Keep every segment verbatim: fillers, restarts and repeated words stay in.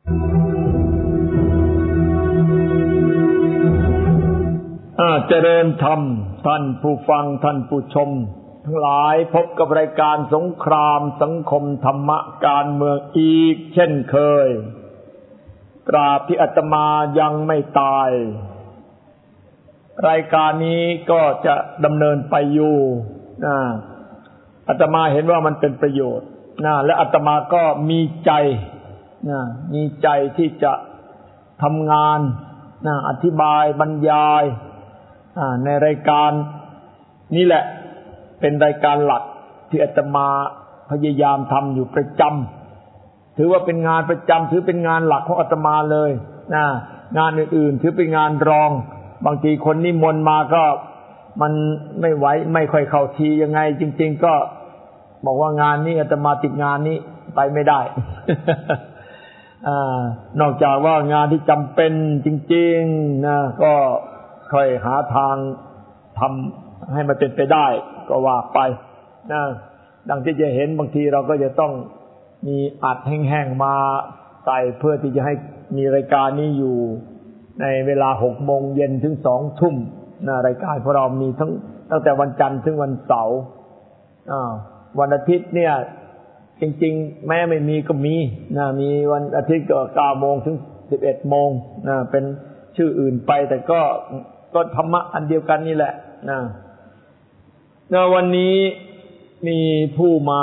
เจริญธรรมท่านผู้ฟังท่านผู้ชมทั้งหลายพบกับรายการสงครามสังคมธรรมะการเมืองอีกเช่นเคยตราบที่อาตมายังไม่ตายรายการนี้ก็จะดำเนินไปอยู่นะอาตมาเห็นว่ามันเป็นประโยชน์นะและอาตมาก็มีใจนะมีใจที่จะทำงานนะอธิบายบรรยายในรายการนี่แหละเป็นรายการหลักที่อาตมาพยายามทำอยู่ประจำถือว่าเป็นงานประจำถือเป็นงานหลักของอาตมาเลยนะงานอื่นๆถือเป็นงานรองบางทีคนนิมนต์มาก็มันไม่ไหวไม่ค่อยเข้าทียังไงจริงๆก็บอกว่างานนี้อาตมาติดงานนี้ไปไม่ได้ นอกจากว่างานที่จำเป็นจริงๆนะก็ค่อยหาทางทำให้มันเป็นไปได้ก็ว่าไปนะดังที่จะเห็นบางทีเราก็จะต้องมีอัดแห้งๆมาใส่เพื่อที่จะให้มีรายการนี้อยู่ในเวลาหกโมงเย็นถึงสองทุ่มนะรายการของเรามีทั้งตั้งแต่วันจันทร์ถึงวันเสาร์วันอาทิตย์เนี่ยจริงๆแม้ไม่มีก็มีนะมีวันอาทิตย์ก็เก้าโมงถึงสิบเอ็ดโมงนะเป็นชื่ออื่นไปแต่ก็ก็ธรรมะอันเดียวกันนี่แหละนะนะวันนี้มีผู้มา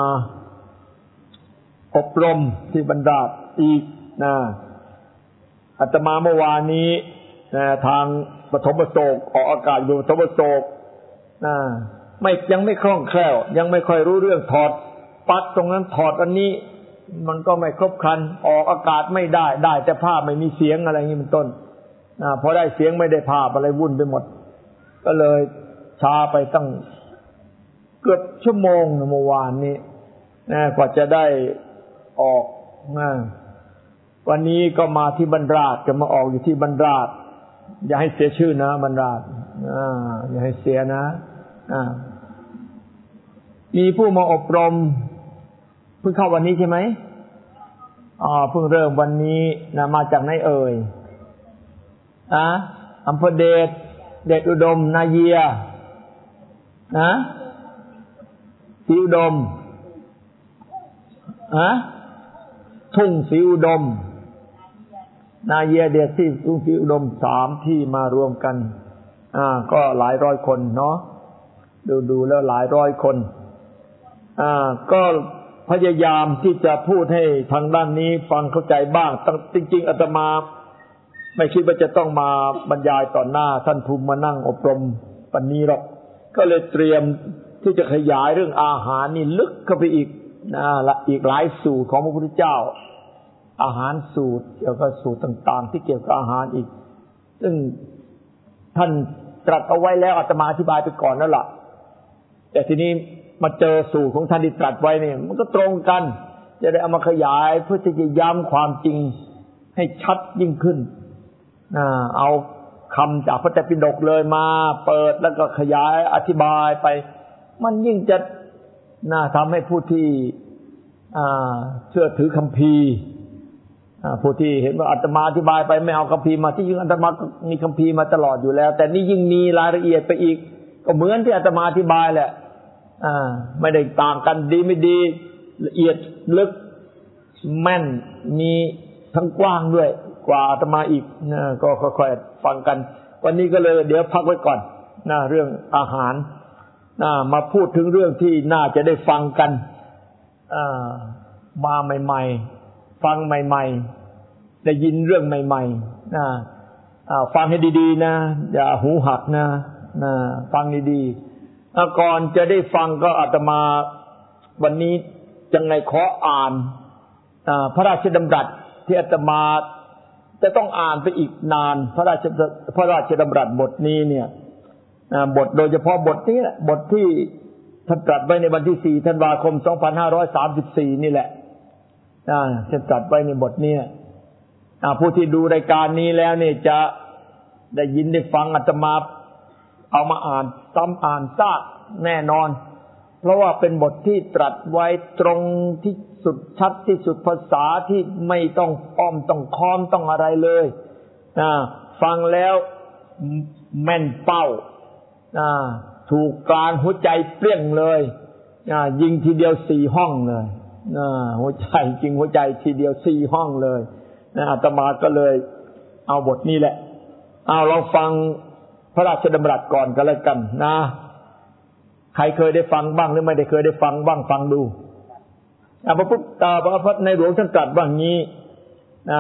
อบรมที่บรรดาอีกนะอาตมาเมื่อวานนี้นะทางปฐมโศกออกอากาศอยู่ปฐมโศกนะไม่ยังไม่คล่องแคล่วยังไม่ค่อยรู้เรื่องถอดปลั๊กตรงนั้นถอดอันนี้มันก็ไม่ครบครันออกอากาศไม่ได้ได้แต่ภาพไม่มีเสียงอะไรอย่างนี้เป็นต้นอ่าพอได้เสียงไม่ได้ภาพอะไรวุ่นไปหมดก็เลยช้าไปตั้งเกือบชั่วโมงเมื่อวานนี้นะกว่าจะได้ออกนะวันนี้ก็มาที่บรรดาจะมาออกอยู่ที่บรรดาอย่าให้เสียชื่อนะบรรดาอ่าอย่าให้เสียนะอ่ามีผู้มาอบรมเพิ่งเข้าวันนี้ใช่ไหมอ๋อเพิ่งเริ่มวันนี้นะมาจากไหนเอ่ยอะอำเภอเดชเดชอุดมนาเยียนะศรีอุดมอะทุ่งศรีอุดมนาเยียเดชที่ทุ่งศรีอุดมสามที่มารวมกันอ่าก็หลายร้อยคนเนาะดูๆแล้วหลายร้อยคนอ่าก็พยายามที่จะพูดให้ทางด้านนี้ฟังเข้าใจบ้างจริงๆอาตมาไม่คิดว่าจะต้องมาบรรยายต่อหน้าท่านภูมิมานั่งอบรมปันนี้หรอกก็เลยเตรียมที่จะขยายเรื่องอาหารนี่ลึกเข้าไปอีกนะละอีกหลายสูตรของพระพุทธเจ้าอาหารสูตรเกี่ยวกับสูตรต่างๆที่เกี่ยวกับอาหารอีกซึ่งท่านตรัสเอาไว้แล้วอาตมาอธิบายไปก่อนแล้วล่ะแต่ทีนี้มาเจอสูตรของท่านที่ตรัสไว้เนี่ยมันก็ตรงกันจะได้เอามาขยายเพื่อที่จะย้ำความจริงให้ชัดยิ่งขึ้นเอาคำจากพระไตรปิฎกเลยมาเปิดแล้วก็ขยายอธิบายไปมันยิ่งจะน่าทำให้ผู้ที่เชื่อถือคัมภีร์ผู้ที่เห็นว่าอาตมาอธิบายไปไม่เอาคัมภีร์มาที่จริงอาตมามีคัมภีร์มาตลอดอยู่แล้วแต่นี่ยิ่งมีรายละเอียดไปอีกก็เหมือนที่อาตมาอธิบายแหละไม่ได้ต่างกันดีไม่ดีละเอียดลึกแม่นมีทั้งกว้างด้วยกว่าอาตมาอีกนะก็ค่อยๆฟังกันวันนี้ก็เลยเดี๋ยวพักไว้ก่อนนะเรื่องอาหารนะมาพูดถึงเรื่องที่น่าจะได้ฟังกันมาใหม่ๆฟังใหม่ๆได้ยินเรื่องใหม่ๆนะฟังให้ดีๆนะอย่าหูหักนะนะฟังดีๆก่อนจะได้ฟังก็อาตมาวันนี้จังไงขออ่านพระราชดำรัสที่อาตมาจะต้องอ่านไปอีกนานพระราชพระราชดำรัสบทนี้เนี่ยบทโดยเฉพาะบทนี้แหละบทที่ท่านตรัสไว้ในวันที่สี่ธันวาคมสองพันห้าร้อยสามสิบสี่นี่แหละท่านตรัสไว้ในบทนี้ผู้ที่ดูรายการนี้แล้วเนี่ยจะได้ยินได้ฟังอาตมาเอามาอ่านซ้ำอ่านซากแน่นอนเพราะว่าเป็นบทที่ตรัสไว้ตรงที่สุดชัดที่สุดภาษาที่ไม่ต้องอ้อมต้องค้อมต้องอะไรเลยนะฟังแล้วแม่นเป้านะถูกกลางหัวใจเปรี้ยงเลยนะยิงทีเดียวสี่ห้องเลยนะหัวใจจริงหัวใจทีเดียวสี่ห้องเลยนะอาตมาก็เลยเอาบทนี้แหละเอาลองฟังพระราชดำรัสก่อนก็แล้วกันนะใครเคยได้ฟังบ้างหรือไม่ได้เคยได้ฟังบ้างฟังดูพระพุทธพระพุทธในหลวงท่านตรัสว่างี้นะ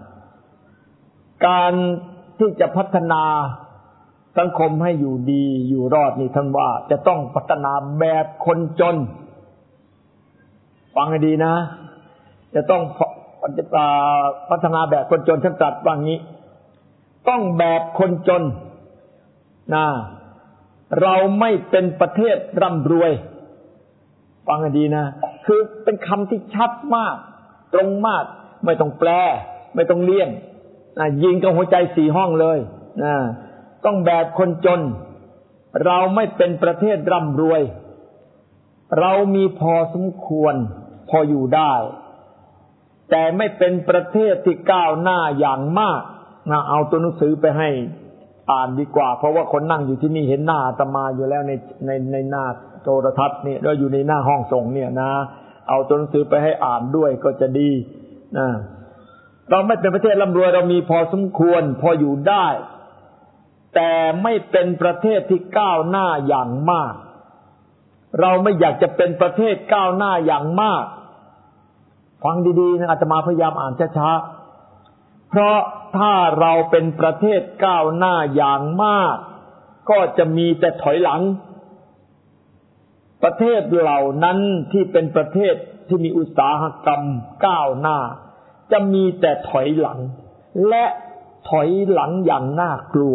การที่จะพัฒนาสังคมให้อยู่ดีอยู่รอดนี่ท่านว่าจะต้องพัฒนาแบบคนจนฟังให้ดีนะจะต้องพัฒนาแบบคนจนท่านตรัสว่างี้ต้องแบบคนจนนะเราไม่เป็นประเทศร่ำรวยฟังให้ดีนะคือเป็นคำที่ชัดมากตรงมากไม่ต้องแปลไม่ต้องเลี่ยงนะยิงกับหัวใจสี่ห้องเลยนะต้องแบบคนจนเราไม่เป็นประเทศร่ำรวยเรามีพอสมควรพออยู่ได้แต่ไม่เป็นประเทศที่ก้าวหน้าอย่างมากนะเอาตัวหนังสือไปให้อ่านดีกว่าเพราะว่าคนนั่งอยู่ที่นี่เห็นหน้าอาตมาอยู่แล้วในในในหน้าโทรทัศน์นี่เราอยู่ในหน้าห้องส่งเนี่ยนะเอาตัวหนังสือไปให้อ่านด้วยก็จะดีนะเราไม่เป็นประเทศร่ำรวยเรามีพอสมควรพออยู่ได้แต่ไม่เป็นประเทศที่ก้าวหน้าอย่างมากเราไม่อยากจะเป็นประเทศก้าวหน้าอย่างมากฟังดีๆนะอาตมาพยายามอ่านช้าๆเพราะถ้าเราเป็นประเทศก้าวหน้าอย่างมากก็จะมีแต่ถอยหลังประเทศเหล่านั้นที่เป็นประเทศที่มีอุตสาหกรรมก้าวหน้าจะมีแต่ถอยหลังและถอยหลังอย่างน่ากลัว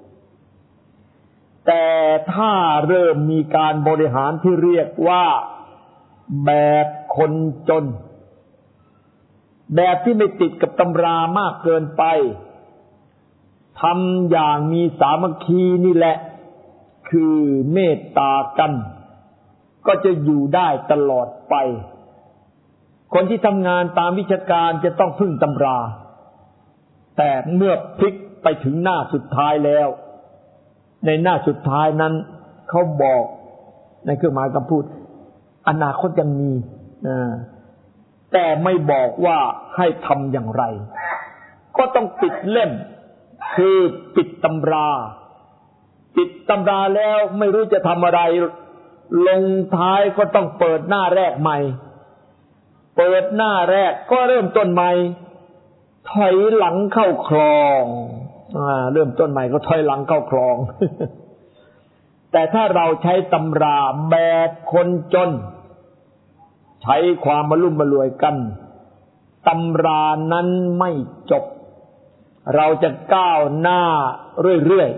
แต่ถ้าเริ่มมีการบริหารที่เรียกว่าแบบคนจนแบบที่ไม่ติดกับตำรามากเกินไปทำอย่างมีสามัคคีนี่แหละคือเมตตากันก็จะอยู่ได้ตลอดไปคนที่ทำงานตามวิชาการจะต้องพึ่งตำราแต่เมื่อพลิกไปถึงหน้าสุดท้ายแล้วในหน้าสุดท้ายนั้นเขาบอกในเครื่องหมายคำพูดอนาคตยังมีแต่ไม่บอกว่าให้ทำอย่างไรก็ต้องปิดเล่มคือปิดตำราปิดตำราแล้วไม่รู้จะทำอะไรลงท้ายก็ต้องเปิดหน้าแรกใหม่เปิดหน้าแรกก็เริ่มต้นใหม่ถอยหลังเข้าคลองอ่าเริ่มต้นใหม่ก็ถอยหลังเข้าคลอง แต่ถ้าเราใช้ตำราแบบคนจนใช้ความมาลุ่มมารวยกันตำรานั้นไม่จบเราจะก้าวหน้าเรื่อย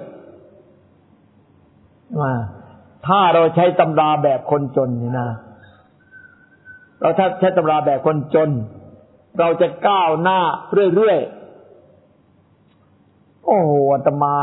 ๆว่าถ้าเราใช้ตำราแบบคนจนนี่นะเราถ้าใช้ตำราแบบคนจนเราจะก้าวหน้าเรื่อยๆโอ้โหอาตมา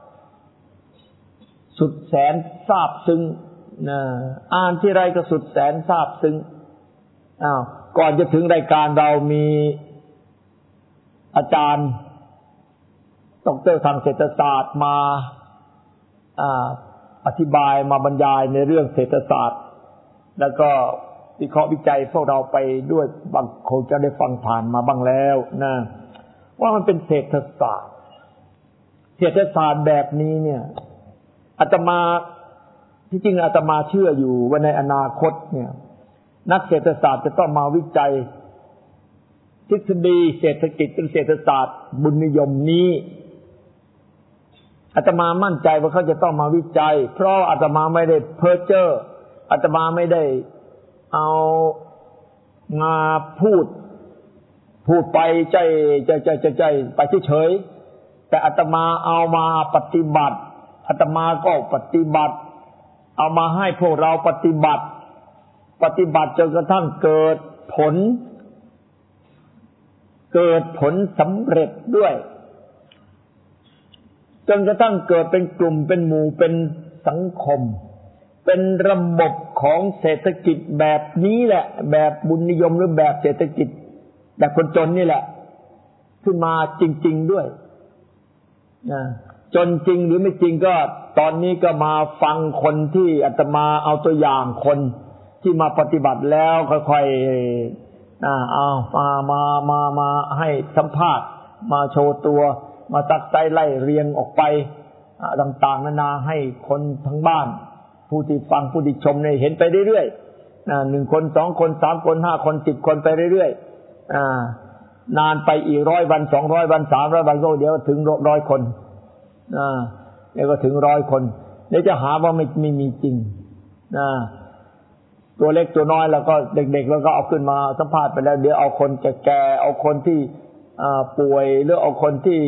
สุดแสนซาบซึ้งนะอ่านที่ไรก็สุดแสนซาบซึ้งอ้าวก่อนจะถึงรายการเรามีอาจารย์ดร.ทางเศรษฐศาสตร์มาอ่าอธิบายมาบรรยายในเรื่องเศรษฐศาสตร์แล้วก็วิเคราะห์วิจัยพวกเราไปด้วยบางคงจะได้ฟังผ่านมาบ้างแล้วนะว่ามันเป็นเศรษฐศาสตร์เศรษฐศาสตร์แบบนี้เนี่ยอาตมาที่จริงอาตมาเชื่ออยู่ว่าในอนาคตเนี่ยนักเศรษฐศาสตร์จะต้องมาวิจัยทฤษฎีเศรษฐกิจเป็นเศรษฐศาสตร์บุญนิยมนี้อาตมามั่นใจว่าเขาจะต้องมาวิจัยเพราะอาตมาไม่ได้เพ้อเจ้ออาตมาไม่ได้เอามาพูดพูดไปใจใจใจใจใจไปเฉยๆแต่อาตมาเอามาปฏิบัติอาตมาก็ปฏิบัติเอามาให้พวกเราปฏิบัติปฏิบัติจนกระทั่งเกิดผลเกิดผลสำเร็จด้วยจนกระทั่งเกิดเป็นกลุ่มเป็นหมู่เป็นสังคมเป็นระบบของเศรษฐกิจแบบนี้แหละแบบบุญนิยมหรือแบบเศรษฐกิจแบบคนจนนี่แหละขึ้นมาจริงๆด้วยนะจนจริงหรือไม่จริงก็ตอนนี้ก็มาฟังคนที่อาตมาเอาตัวอย่างคนที่มาปฏิบัติแล้วค่อยๆอ่าเอามามามามาให้สัมภาษณ์มาโชว์ตัวมาตักใจไล่เรียงออกไปต่างๆนานาให้คนทั้งบ้านผู้ที่ฟังผู้ที่ชมเนี่ยเห็นไปเรื่อยๆนะหนึ่งคนสองคนสามคนห้าคนสิบคนไปเรื่อยๆอ่านานไปอีกร้อยวันสองร้อยวันสามร้อยวันก็เดี๋ยวถึงร้อยคนอ่าเดี๋ยวก็ถึงร้อยคนเดี๋ยวจะหาว่าไม่ไม่มีจริงอ่าตัวเล็กตัวน้อยแล้วก็เด็กๆแล้วก็เอาขึ้นมาสัมภาษณ์ไปแล้วเดี๋ยวเอาคนแก่ๆเอาคนที่อ่าป่วยหรือเอาคนที่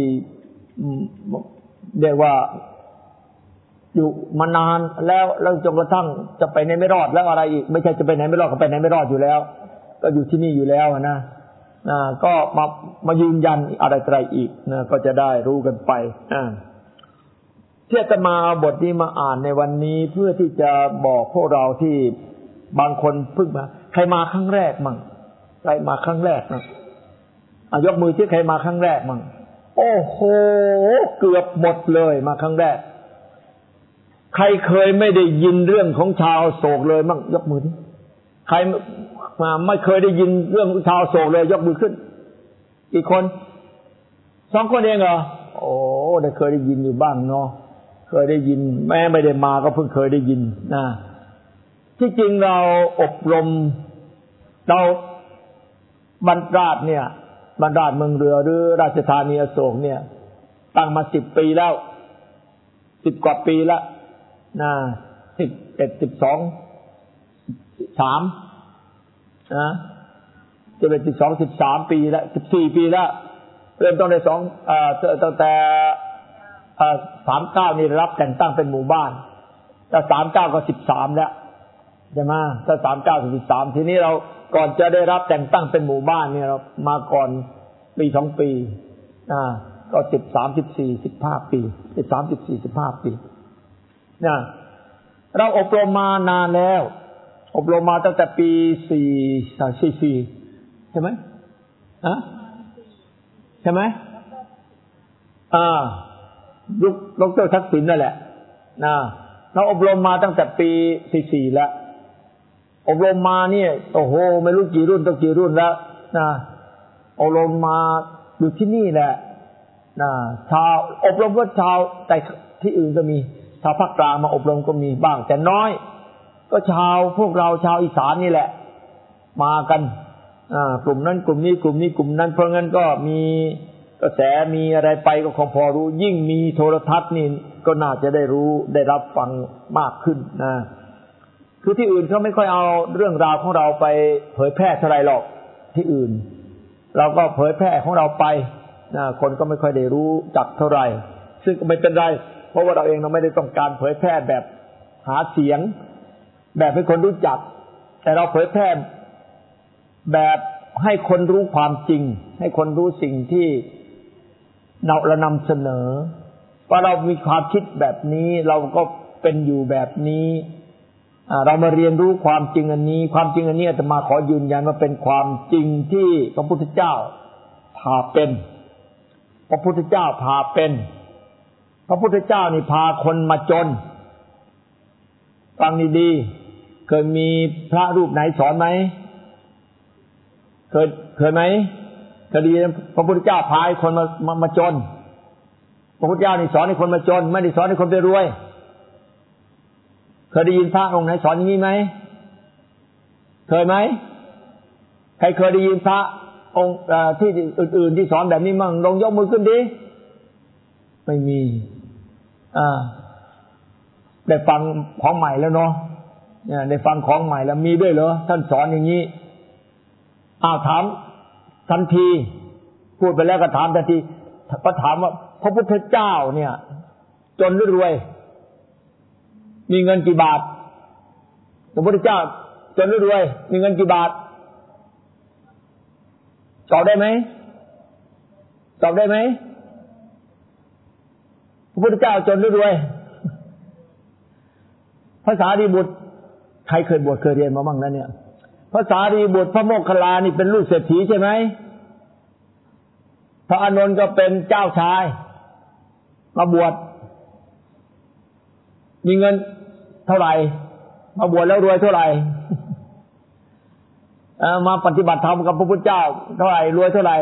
เรียกว่าอยู่มานานแล้วแล้วจนกระทั่งจะไปไหนไม่รอดแล้วอะไรอีกไม่ใช่จะไปไหนไม่รอดก็ไปไหนไม่รอดอยู่แล้วก็อยู่ที่นี่อยู่แล้วนะอ่าก็มามายืนยันอะไรอะไรอีกนะก็จะได้รู้กันไปอ่าที่อาตมาเอาบทนี้มาอ่านในวันนี้เพื่อที่จะบอกพวกเราที่บางคนเพิ่งมาใครมาครั้งแรกมั่งใครมาครั้งแรกนะอ่ะยกมือที่ใครมาครั้งแรกมั่งโอ้โหเกือบหมดเลยมาครั้งแรกใครเคยไม่ได้ยินเรื่องของชาวโศกเลยมั่งยกมือดิใครมาไม่เคยได้ยินเรื่องชาวโศกเลยยกมือขึ้นกี่คนสองคนเองเหรอโอ้ได้เคยได้ยินอยู่บ้างเนาะเคยได้ยินแม้ไม่ได้มาก็เพิ่งเคยได้ยินนะที่จริงเราอบรมเราบรรดาศเนี่ยบรรดาศเมืองเรือหรือราชธานีอโศกเนี่ยตั้งมาสิบปีแล้วสิบกว่าปีแล้วนะสิบเอ็ดสิบสองสามนะจะเป็นสิบสองสิบสามปีแล้วสิบสี่ปีแล้วเริ่มต้นในสองเอ่อตั้งแต่เอ่อสามเก้านี่รับแต่งตั้งเป็นหมู่บ้านแต่สามเก้าก็สิบสามแล้วใช่ไหมถ้าสามเก้าถึงสิบสามทีนี้เราก่อนจะได้รับแต่งตั้งเป็นหมู่บ้านเนี่ยเรามาก่อนปีสองปีอ่าก็สิบสามสิบสี่สิบห้าปีสิบสามสิบสี่สิบห้าปีนะเราอบรมมานานแล้วอบรมมาตั้งแต่ปีสี่สี่สี่ใช่ไหมฮะใช่ไหมอ่ายุคดร.ทักษิณนั่นแหละนะเราอบรมมาตั้งแต่ปีสี่สี่แล้วอบรมมาเนี่ยโอ้โหไม่รู้กี่รุ่นตั้งกี่รุ่นแล้วนะอบรมมาอยู่ที่นี่แหละนะชาวอบรมก็ชาวแต่ที่อื่นก็มีชาวภาคกลางมาอบรมก็มีบ้างแต่น้อยก็ชาวพวกเราชาวอีสานนี่แหละมากันอ่ากลุ่มนั้นกลุ่มนี้กลุ่มนี้กลุ่มนั้นเพราะงั้นก็มีกระแสมีอะไรไปก็คงพอรู้ยิ่งมีโทรทัศน์นี่ก็น่าจะได้รู้ได้รับฟังมากขึ้นนะคือที่อื่นเขาไม่ค่อยเอาเรื่องราวของเราไปเผยแพร่เท่าไหร่หรอกที่อื่นเราก็เผยแพร่ของเราไปนะคนก็ไม่ค่อยได้รู้จักเท่าไหร่ซึ่งก็ไม่เป็นไรเพราะว่าเราเองเราไม่ได้ต้องการเผยแพร่แบบหาเสียงแบบให้คนรู้จักแต่เราเผยแพร่แบบให้คนรู้ความจริงให้คนรู้สิ่งที่เราเรานำเสนอว่าเรามีความคิดแบบนี้เราก็เป็นอยู่แบบนี้เรามาเรียนรู้ความจริงอันนี้ความจริงอันนี้อาตมาขอยืนยันว่าเป็นความจริงที่พระพุทธเจ้าพาเป็นพระพุทธเจ้าพาเป็นพระพุทธเจ้านี่พาคนมาจนฟังดีๆเคยมีพระรูปไหนสอนไหมเคยเคยไหมคดีพระพุทธเจ้าพาคนมามามาจนพระพุทธเจ้านี่สอนให้คนมาจนไม่ได้สอนให้คนไปรวยเคยได้ยินพระองค์ไหนสอนอย่างนี้ไหมเคยไหมใครเคยได้ยินพระองค์ที่อื่นๆที่สอนแบบนี้มั่งลองยกมือขึ้นดิไม่มีอ่าได้ฟังของใหม่แล้วเนาะเนี่ยได้ฟังของใหม่แล้วมีด้วยเหรอท่านสอนอย่างนี้อ้าวถามทันทีพูดไปแล้วก็ถามทันทีก็ถามว่าพระพุทธเจ้าเนี่ยจนหรือรวยมีเงินกี่บาทพระพุทธเจ้าจนหรือรวยมีเงินกี่บาทตอบได้ไหมตอบได้ไหมพระพุทธเจ้าจนหรือรวยภาษาดีบุตรใครเคยบวชเคยเรียนมาบ้างแล้วเนี่ยพระสารีบุตรพระโมคคัลลานี่เป็นลูกเศรษฐีใช่ไหมพระอานนท์ก็เป็นเจ้าชายมาบวชมีเงินเท่าไหร่มาบวชแล้วรวยเท่าไหร่มาปฏิบัติธรรมกับพระพุทธเจ้าเท่าไหร่รวยเท่าไหร่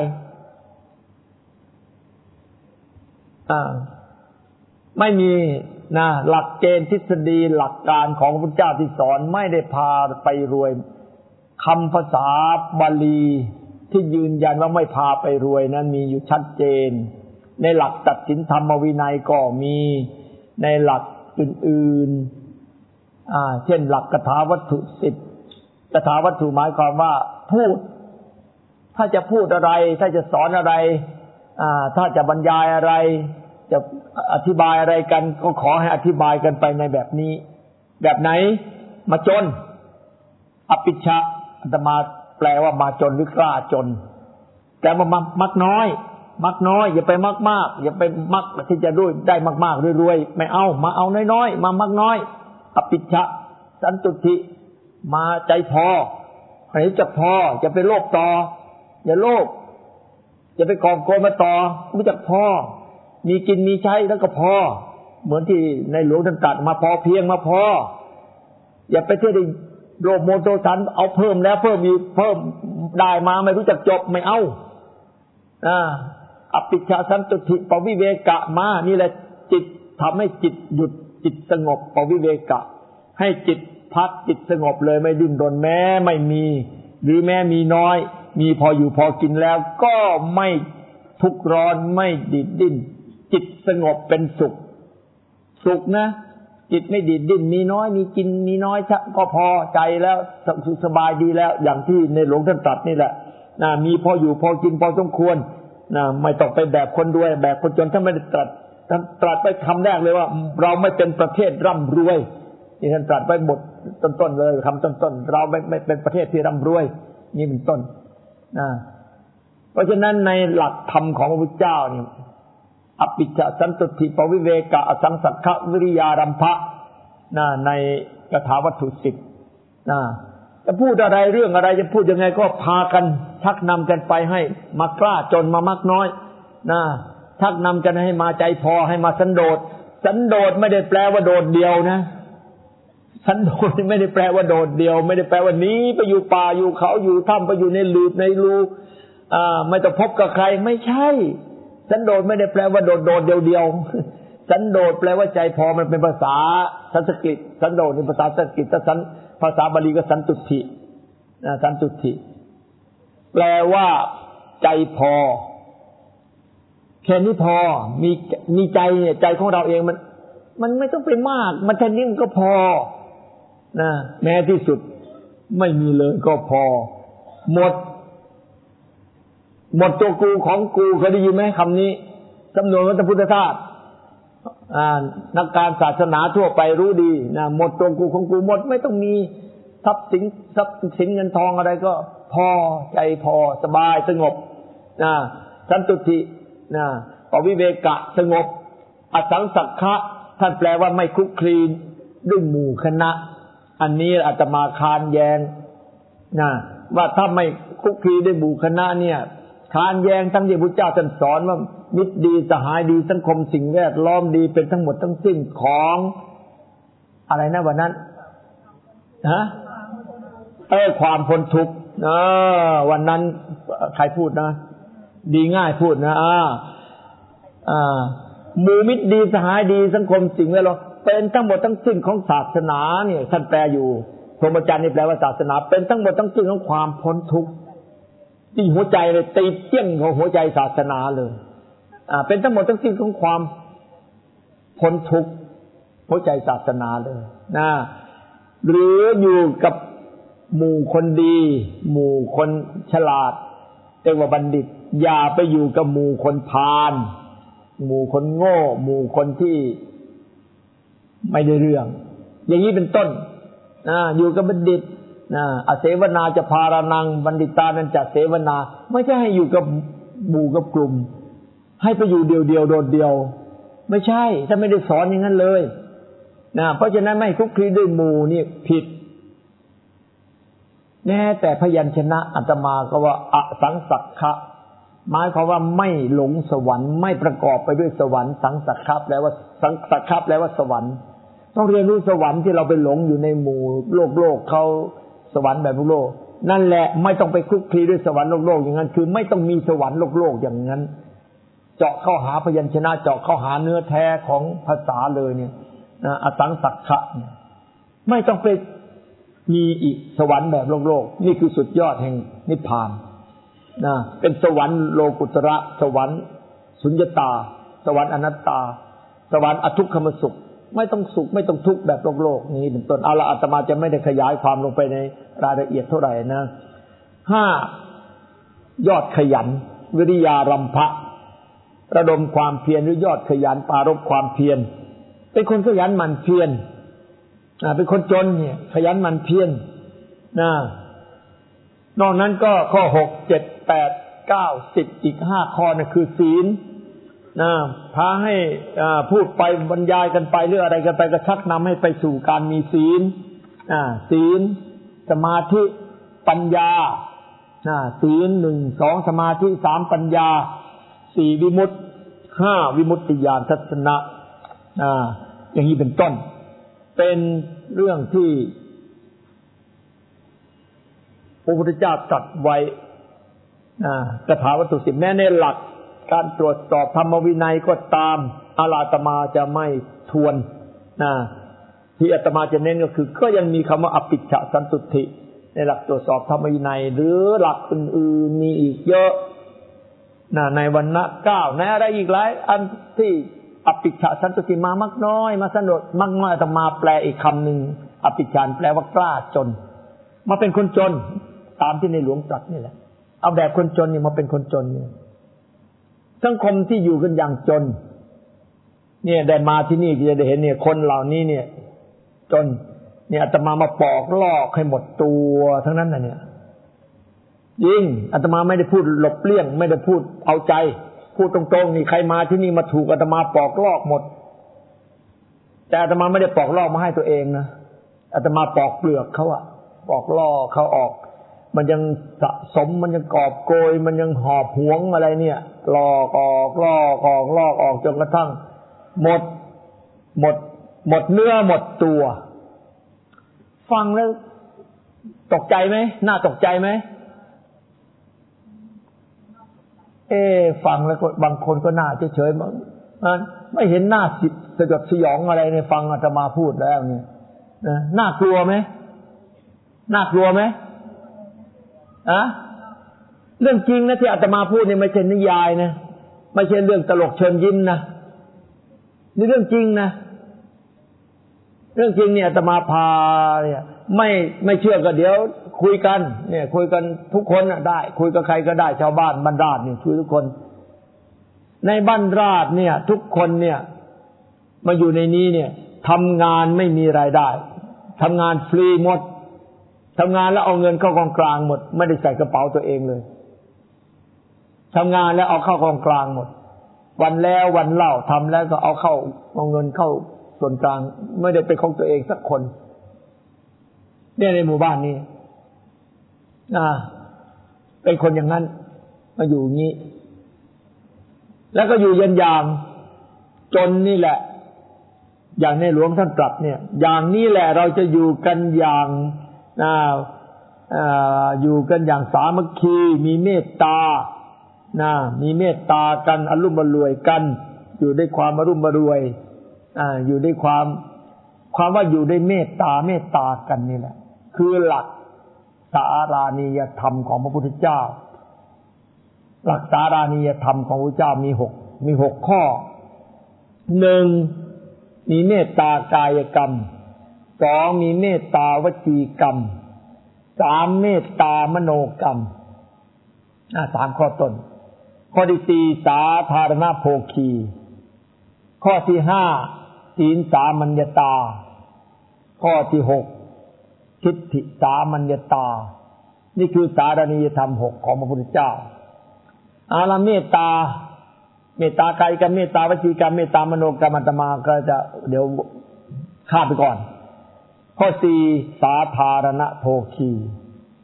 อ่าไม่มีนะหลักเกณฑ์ทฤษฎีหลักการของพระพุทธเจ้าที่สอนไม่ได้พาไปรวยคำภาษาบาลีที่ยืนยันว่าไม่พาไปรวยนั้นมีอยู่ชัดเจนในหลักตัดสินธรรมวินัยก็มีในหลักอื่นๆอ่าเช่นหลักกถาวัตถุสิบกถาวัตถุหมายความว่าพูดถ้าจะพูดอะไรถ้าจะสอนอะไรอ่าถ้าจะบรรยายอะไรจะอธิบายอะไรกันก็ขอให้อธิบายกันไปในแบบนี้แบบไหนมาจนอภิชฌะอาตมาแปลว่ามาจนหรือกล้าจนแต่ว่ามักน้อยมักน้อยอย่าไปมักมากอย่าไปมักที่จะด้วยได้มากๆรวยๆไม่เอามาเอาน้อยๆมามักน้อยอภิชฌะสันตุทิมาใจพอใครจะพอจะไปโลภต่ออย่าโลภอย่าไปกอบโกยมาต่อรู้จักพอมีกินมีใช้แล้วก็พอเหมือนที่ในหลวงท่านตรัสมาพอเพียงมาพออย่าไปเที่ยวโลภโมโทสันเอาเพิ่มแล้วเพิ่มอีกเพิ่มได้มาไม่รู้จักจบไม่เอาอ่าอภิชฌาสันตุทิปวิเวกะมานี่แหละจิตทำให้จิตหยุดจิตสงบปวิเวกะให้จิตพักจิตสงบเลยไม่ดิ้นรนแม้ไม่มีหรือแม้มีน้อยมีพออยู่พอกินแล้วก็ไม่ทุกข์ร้อนไม่ดิ้นดิ้นจิตสงบเป็นสุขสุขนะจิตไม่ดิ้นดิ้นมีน้อยมีกินมีน้อยก็พอใจแล้วสบายดีแล้วอย่างที่ในหลวงท่านตรัสนี่แหละนะมีพออยู่พอกินพอสมควรนะไม่ต้องไปแบบคนรวยแบบคนจนท่านไม่ได้ตรัสท่านตรัสไปคำแรกเลยว่าเราไม่เป็นประเทศร่ำรวยนี่ท่านตรัสไว้หมดต้นๆเลยคำต้นๆเราไม่ไม่เป็นประเทศที่ร่ำรวยนี่เป็นต้นนะเพราะฉะนั้นในหลักธรรมของพระพุทธเจ้านี่อภิชฌาสันตุทิปวิเวกะอสังสัคขวิริยารัมภะนะในกถาวัตถุสิบนะจะพูดอะไรเรื่องอะไรจะพูดยังไงก็พากันชักนำกันไปให้มากล้าจนมามักน้อยนะชักนำกันให้มาใจพอให้มาสันโดษสันโดษไม่ได้แปลว่าโดดเดียวนะสันโดษไม่ได้แปลว่าโดดเดียวไม่ได้แปลว่าหนีไปอยู่ป่าอยู่เขาอยู่ถ้ำไปอยู่ในหลืบในรูอ่าไม่ต้องพบกับใครไม่ใช่สันโดษไม่ได้แปลว่าโดดโดดเดียวเดียวสันโดษแปลว่าใจพอมันเป็นภาษาสันสกฤตสันโดษเป็นภาษาสันสกฤตถ้าสันภาษาบาลีก็สันตุทินะสันตุทิแปลว่าใจพอแค่นี้พอมีมีใจเนี่ยใจของเราเองมันมันไม่ต้องไปมากมันแค่นี้มันก็พอนะแม้ที่สุดไม่มีเลยก็พอหมดหมดตัวกูของกูเคยได้ยินไหมคำนี้สำนวนวัตพุทธทาสนักการศาสนาทั่วไปรู้ดีนะหมดตัวกูของกูหมดไม่ต้องมีทรัพย์สินทรัพย์สินเงินทองอะไรก็พอใจพอสบายสงบนะสันตุทินะปวิเวกะสงบอสังสัคขะท่านแปลว่าไม่คลุกคลีด้วยหมู่คณะอันนี้อาตมาคานแยงนะว่าถ้าไม่คลุกคลีด้วยหมู่คณะเนี่ยคานแยงทั้งที่พระเจ้าท่านสอนว่ามิตรดีสหายดีสังคมสิ่งแวดล้อมดีเป็นทั้งหมดทั้งสิ้นของอะไรนะวันนั้นฮะเออความพ้นทุกข์เออวันนั้นใครพูดนะดีง่ายพูดนะอ่าอ่าหมู่มิตรดีสหายดีสังคมสิ่งแวดล้อมเป็นทั้งหมดทั้งสิ้นของศาสนาเนี่ยท่านแปลอยู่พรหมจรรย์นี่แปลว่าศาสนาเป็นทั้งหมดทั้งสิ้นของความพ้นทุกข์ที่หัวใจเลยตีเจี้ยงของหัวใจศาสนาเลยอ่าเป็นทั้งหมดทั้งสิ้นของความพ้นทุกข์หัวใจศาสนาเลยนะหรืออยู่กับหมู่คนดีหมู่คนฉลาดเรียกว่าบัณฑิตอย่าไปอยู่กับหมู่คนพาลหมู่คนโง่หมู่คนที่ไม่ได้เรื่องอย่างนี้เป็นต้นอ่าอยู่กับบัณฑิตนะอเสวนาจะพารานังบัณฑิตานันจะเสวนาไม่ใช่ให้อยู่กับหมู่กับกลุ่มให้ไปอยู่เดียวเดียวโดดเดียวไม่ใช่ถ้าไม่ได้สอนอย่างนั้นเลยนะเพราะฉะนั้นไม่คลุกคลีด้วยหมู่นี่ผิดแม้แต่พยัญชนะอาตมาก็ว่าอสังสักขะหมายความว่าไม่หลงสวรรค์ไม่ประกอบไปด้วยสวรรค์สังสักขะแปลว่าสังสักขะแปลว่าสวรรค์ต้องเรียนรู้สวรรค์ที่เราไปหลงอยู่ในหมู่โลกโลกเขาสวรรค์แบบโลกนั่นแหละไม่ต้องไปคลุกคลีด้วยสวรรค์โลกโลกอย่างนั้นคือไม่ต้องมีสวรรค์โลกโลกอย่างนั้นเจาะเข้าหาพยัญชนะเจาะเข้าหาเนื้อแท้ของภาษาเลยเนี่ยอสังสักขะไม่ต้องไปมีอีกสวรรค์แบบโลกโลกนี่คือสุดยอดแห่งนิพพานนะเป็นสวรรค์โลกุตระสวรรค์สุญญตาสวรรค์อนัตตาสวรรค์อทุกขมสุขไม่ต้องสุขไม่ต้องทุกข์แบบโลกโลกนี้เป็นต้นเอาละอาตมาจะไม่ได้ขยายความลงไปในรายละเอียดเท่าไหร่นะห้ายอดขยันวิริยารัมภะระดมความเพียรหรือยอดขยันปรารภความเพียรเป็นคนขยันหมั่นเพียรเป็นคนจนเนี่ยขยันหมั่นเพียรนะนอกนั้นก็ข้อหกเจ็ดแปดเก้าสิบอีกห้าข้อนั่นคือศีลนะพาให้พูดไปบรรยายกันไปเรื่องอะไรกันไปก็ชักนำให้ไปสู่การมีศีลศีลสมาธิปัญญาศีลหนึ่งสองสมาธิสามปัญญาสี่วิมุตติห้าวิมุตติญาณทัศนะอย่างนี้เป็นต้นเป็นเรื่องที่พระพุทธเจ้าตรัสไว้คาถาวัตถุสิบแม้ในหลักการตรวจสอบธรรมวินัยก็ตามอาตมาจะไม่ทวนนะที่อาตมาจะเน้นก็คือก็ยังมีคำว่าอภิชฌะสันตุติในหลักตรวจสอบธรรมวินัยหรือหลักอื่นๆมีอีกเยอะนะในวรรณะเก้าในอะไรอีกหลายอันที่อภิชฌะสันตุติมามากน้อยมาสนุดมากน้อยอาตมาแปลอีกคำหนึ่งอภิชฌะแปลว่ากล้าจนมาเป็นคนจนตามที่ในหลวงตรัสนี่แหละเอาแบบคนจนนี่มาเป็นคนจนเนี่ยสังคมที่อยู่กันอย่างจนเนี่ยได้มาที่นี่จะได้เห็นเนี่ยคนเหล่านี้เนี่ยจนเนี่ยอาตมามาปอกลอกให้หมดตัวทั้งนั้นน่ะเนี่ยยิ่งอาตมาไม่ได้พูดหลบเลี่ยงไม่ได้พูดเอาใจพูดตรงๆนี่ใครมาที่นี่มาถูกอาตมาปอกลอกหมดแต่อาตมาไม่ได้ปอกลอกมาให้ตัวเองนะอาตมาปอกเปลือกเขาอะปอกลอกเขาออกมันยังสะสมมันยังกอบโกยมันยังหอบหวงอะไรเนี่ยลอกออกลอกออกลอกออกจนกระทั่งหมดหมดหมดเนื้อหมดตัวฟังแล้วตกใจไหมน่าตกใจไหมเอ๊ฟังแล้วก็บางคนก็น่าเฉยๆมั้งไม่เห็นหน้าสิสยดสยองอะไรเนี่ยฟังอาตมาพูดแล้วเนี่ยนะน่ากลัวไหมน่ากลัวไหมอะเรื่องจริงนะที่อาตมาพูดเนี่ยไม่ใช่นิยายนะไม่ใช่เรื่องตลกเชิญยิ้มนะนี่เรื่องจริงนะเรื่องจริงเนี่ยอาตมาพาเนี่ยไม่ไม่เชื่อก็เดี๋ยวคุยกันเนี่ยคุยกันทุกคนน่ะได้คุยกับใครก็ได้ชาวบ้านบ้านราชนี่คุยทุกคนในบ้านราชเนี่ยทุกคนเนี่ยมาอยู่ในนี้เนี่ยทำงานไม่มีรายได้ทำงานฟรีหมดทำงานแล้วเอาเงินเข้ากองกลางหมดไม่ได้ใส่กระเป๋าตัวเองเลยทำงานแล้วเอาเข้ากองกลางหมดวันแล้ววันเล่าทำแล้วก็เอาเข้าเอาเงินเข้าส่วนกลางไม่ได้เป็นของตัวเองสักคนเนี่ยในหมู่บ้านนี้อ่าเป็นคนอย่างนั้นมาอยู่งี้แล้วก็อยู่ยันอย่างจนนี่แหละอย่างในหลวงท่านตรัสเนี่ยอย่างนี้แหละเราจะอยู่กันอย่างอ่าอ่าอยู่กันอย่างสามัคคีมีเมตตานะมีเมตตากันอรุ่มอร่วยกันอยู่ด้วยความอรุ่มอร่วยอ่าอยู่ด้วยความความว่าอยู่ด้วยเมตตาเมตตากันนี่แหละคือหลักสารานิยธรรมของพระพุทธเจ้าหลักสารานิยธรรมของพระพุทธเจ้ามีหกมีหกข้อหนึ่งมีเมตตากายกรรมสองมีเมตตาวจีกรรมสามเมตตามโนกรรมอ่าสามข้อต้นข้อที่สี่สาธารณโภคีข้อที่ห้าศีลสามัญญตาข้อที่หกทิฏฐิสามัญญตานี่คือสารณียธรรมหกของพระพุทธเจ้าอาละเมตตาเมตตากายกรรมเมตตาวจีกรรมเมตตามโนกรรมอาตมาก็จะเดี๋ยวข้ามไปก่อนข้อสี่สาธารณโภคี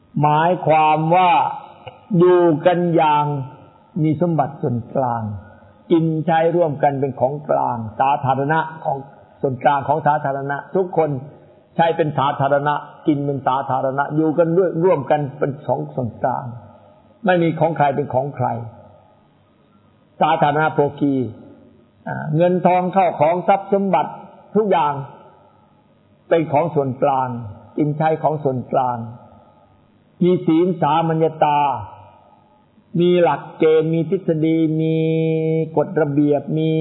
หมายความว่าอยู่กันอย่างมีสมบัติส่วนกลางกินใช้ร่วมกันเป็นของกลางสาธารณะของส่วนกลางของสาธารณะทุกคนใช้เป็นสาธารณะกินเป็นสาธารณะอยู่กันด้วยร่วมกันเป็นสองส่วนกลางไม่มีของใครเป็นของใครสาธารณโภคีเงินทองเข้าของทรัพย์สมบัติทุกอย่างเป็นของส่วนกลางกินใช้ของส่วนกลางมีศีลสามัญญตามีหลักเกณฑ์มีทฤษฎีมีกฎระเบียบมี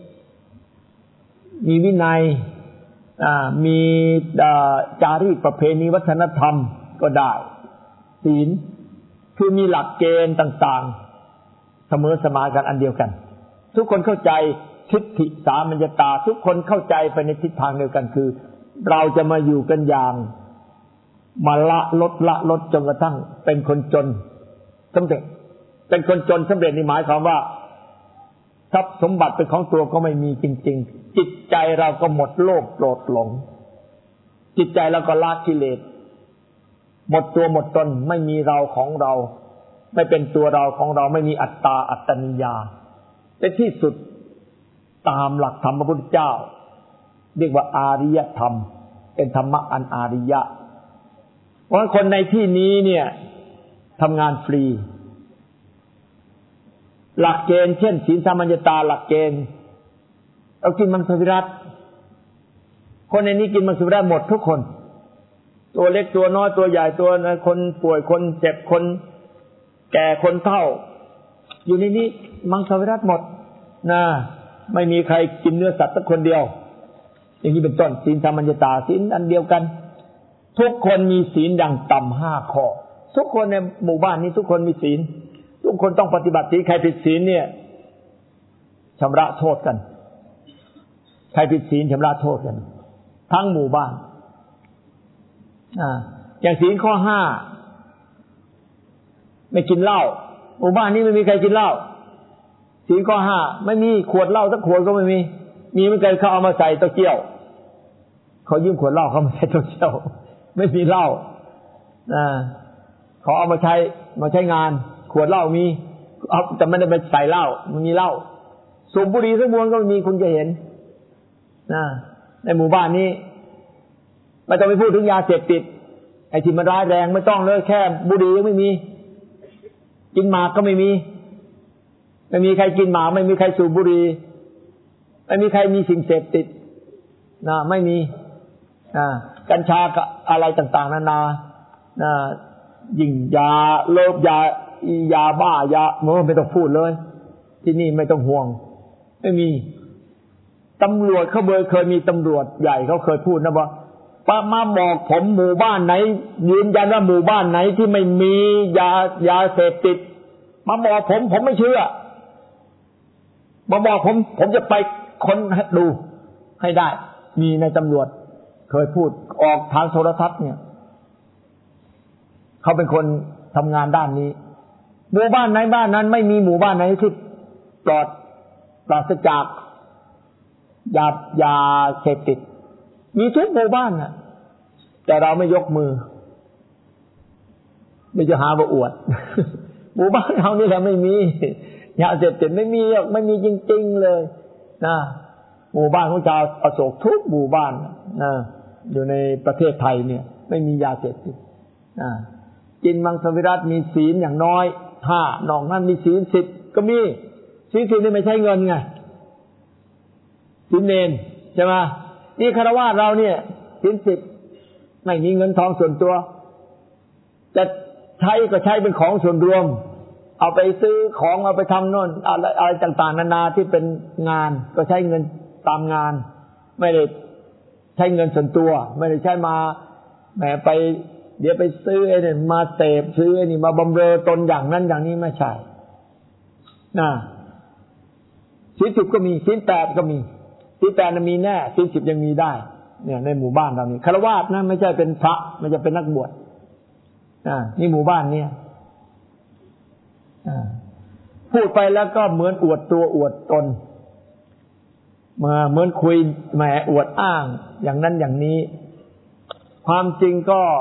มีวินัยมีจารีตประเพณีวัฒนธรรมก็ได้ศีลคือมีหลักเกณฑ์ต่างๆเสมอสมากันอันเดียวกันทุกคนเข้าใจทิฏฐิสามัญญตาทุกคนเข้าใจไปในทิศทางเดียวกันคือเราจะมาอยู่กันอย่างมาละลดละลดจนกระทั่งเป็นคนจนสำเร็จเป็นคนจนสำเร็จนี่หมายความว่าทรัพย์สมบัติเป็นของตัวก็ไม่มีจริงๆจิตใจเราก็หมดโลภโกรธหลงจิตใจเราก็ละกิเลสหมดตัวหมดตนไม่มีเราของเราไม่เป็นตัวเราของเราไม่มีอัตตาอัตตนิยาเป็นที่สุดตามหลักธรรมพระพุทธเจ้าเรียกว่าอาริยธรรมเป็นธรรมะอันอาริยะเพราะคนในที่นี้เนี่ยทำงานฟรีหลักเกณฑ์เช่นศีลสามัญญตาหลักเกณฑ์เอากินมังสวิรัติคนในนี้กินมังสวิรัติหมดทุกคนตัวเล็กตัวน้อยตัวใหญ่ตัวคนป่วยคนเจ็บคนแก่คนเฒ่าอยู่ในนี้มังสวิรัติหมดนะไม่มีใครกินเนื้อสัตว์สักคนเดียวอย่างนี้เป็นต้นศีลสามัญญตาศีลอันเดียวกันทุกคนมีศีลอย่างต่ำห้าข้อทุกคนในหมู่บ้านนี้ทุกคนมีศีลทุกคนต้องปฏิบัติศีลใครผิดศีลเนี่ยชำระโทษกันใครผิดศีลชำระโทษกันทั้งหมู่บ้านอ่าอย่างศีลข้อห้าไม่กินเหล้าหมู่บ้านนี้ไม่มีใครกินเหล้าศีลข้อห้าไม่มีขวดเหล้าสักขวดก็ไม่มีมีไม่เคยเขาเอามาใส่เต้าเจี้ยวเขายืมขวดเหล้าเขามาใส่เต้าเจี้ยวไม่มีเหล้าอ่าเขาเอามาใช้มาใช้งานขวดเหล้ามีเอาแต่ไม่ได้ไปใส่เหล้ามันมีเหล้าสูบบุหรี่สักมวนก็มีคุณจะเห็นนะในหมู่บ้านนี้ไม่ต้องไปพูดถึงยาเสพติดไอ้ที่มันร้ายแรงไม่ต้องเลยแค่บุหรี่ยังไม่มีกินหมากก็ไม่มีไม่มีใครกินหมากไม่มีใครสูบบุหรี่ไม่มีใครมีสิ่งเสพติดนะไม่มีนะกัญชาอะไรต่างๆนานานะยิ่งยาโลภยายาบ้ายาโน้ไม่ต้องพูดเลยที่นี่ไม่ต้องห่วงไม่มีตำรวจเขาเคยมีตำรวจใหญ่เขาเคยพูดนะว่าป้ามาบอกผมหมู่บ้านไหนยืนยันว่าหมู่บ้านไหนที่ไม่มียายาเสพติดมาบอกผมผมไม่เชื่อมาบอกผมผมจะไปค้นให้ดูให้ได้มีในตำรวจเคยพูดออกทางโทรทัศน์เนี่ยเขาเป็นคนทำงานด้านนี้หมู่บ้านไหนบ้านนั้นไม่มีหมู่บ้านไหนที่ปลอดปราศจากยายาเสพติดมีทุกหมู่บ้านน่ะแต่เราไม่ยกมือไม่จะหาว่าอวดหมู่บ้านเรานี่แหละไม่มียาเสพติดไม่มีไม่มีจริงๆเลยนะหมู่บ้านของชาวอโศกทุกหมู่บ้านนะอยู่ในประเทศไทยเนี่ยไม่มียาเสพติดนะกินมังสวิรัติมีศีลอย่างน้อยห้านอกนั้นมีศีลสิบก็มีศีลสิบนี่ไม่ใช่เงินไงศีลเนรใช่ไหมนี่ฆราวาสเราเนี่ยศีลสิบไม่มีเงินทองส่วนตัวจะใช้ก็ใช้เป็นของส่วนรวมเอาไปซื้อของเอาไปทำโน่นอะไรอะไรต่างๆนานาที่เป็นงานก็ใช้เงินตามงานไม่ได้ใช้เงินส่วนตัวไม่ได้ใช้มาแหมไปเดี๋ยวไปซื้อไอ้นี่มาเสพซื้อไอ้นี่มาบำเรอตนอย่างนั้นอย่างนี้ไม่ใช่นะศีลสิบก็มีศีลแปดก็มีศีลแปดน่ะมีแน่ศีลสิบยังมีได้เนี่ยในหมู่บ้านเรานี่ฆราวาสนะไม่ใช่เป็นพระไม่ใช่เป็นนักบวชอ่านี่หมู่บ้านเนี่ยอ่าพูดไปแล้วก็เหมือนอวดตัวอวดตนมาเหมือนคุยแหมอวดอ้างอย่างนั้นอย่างนี้ความจริงก็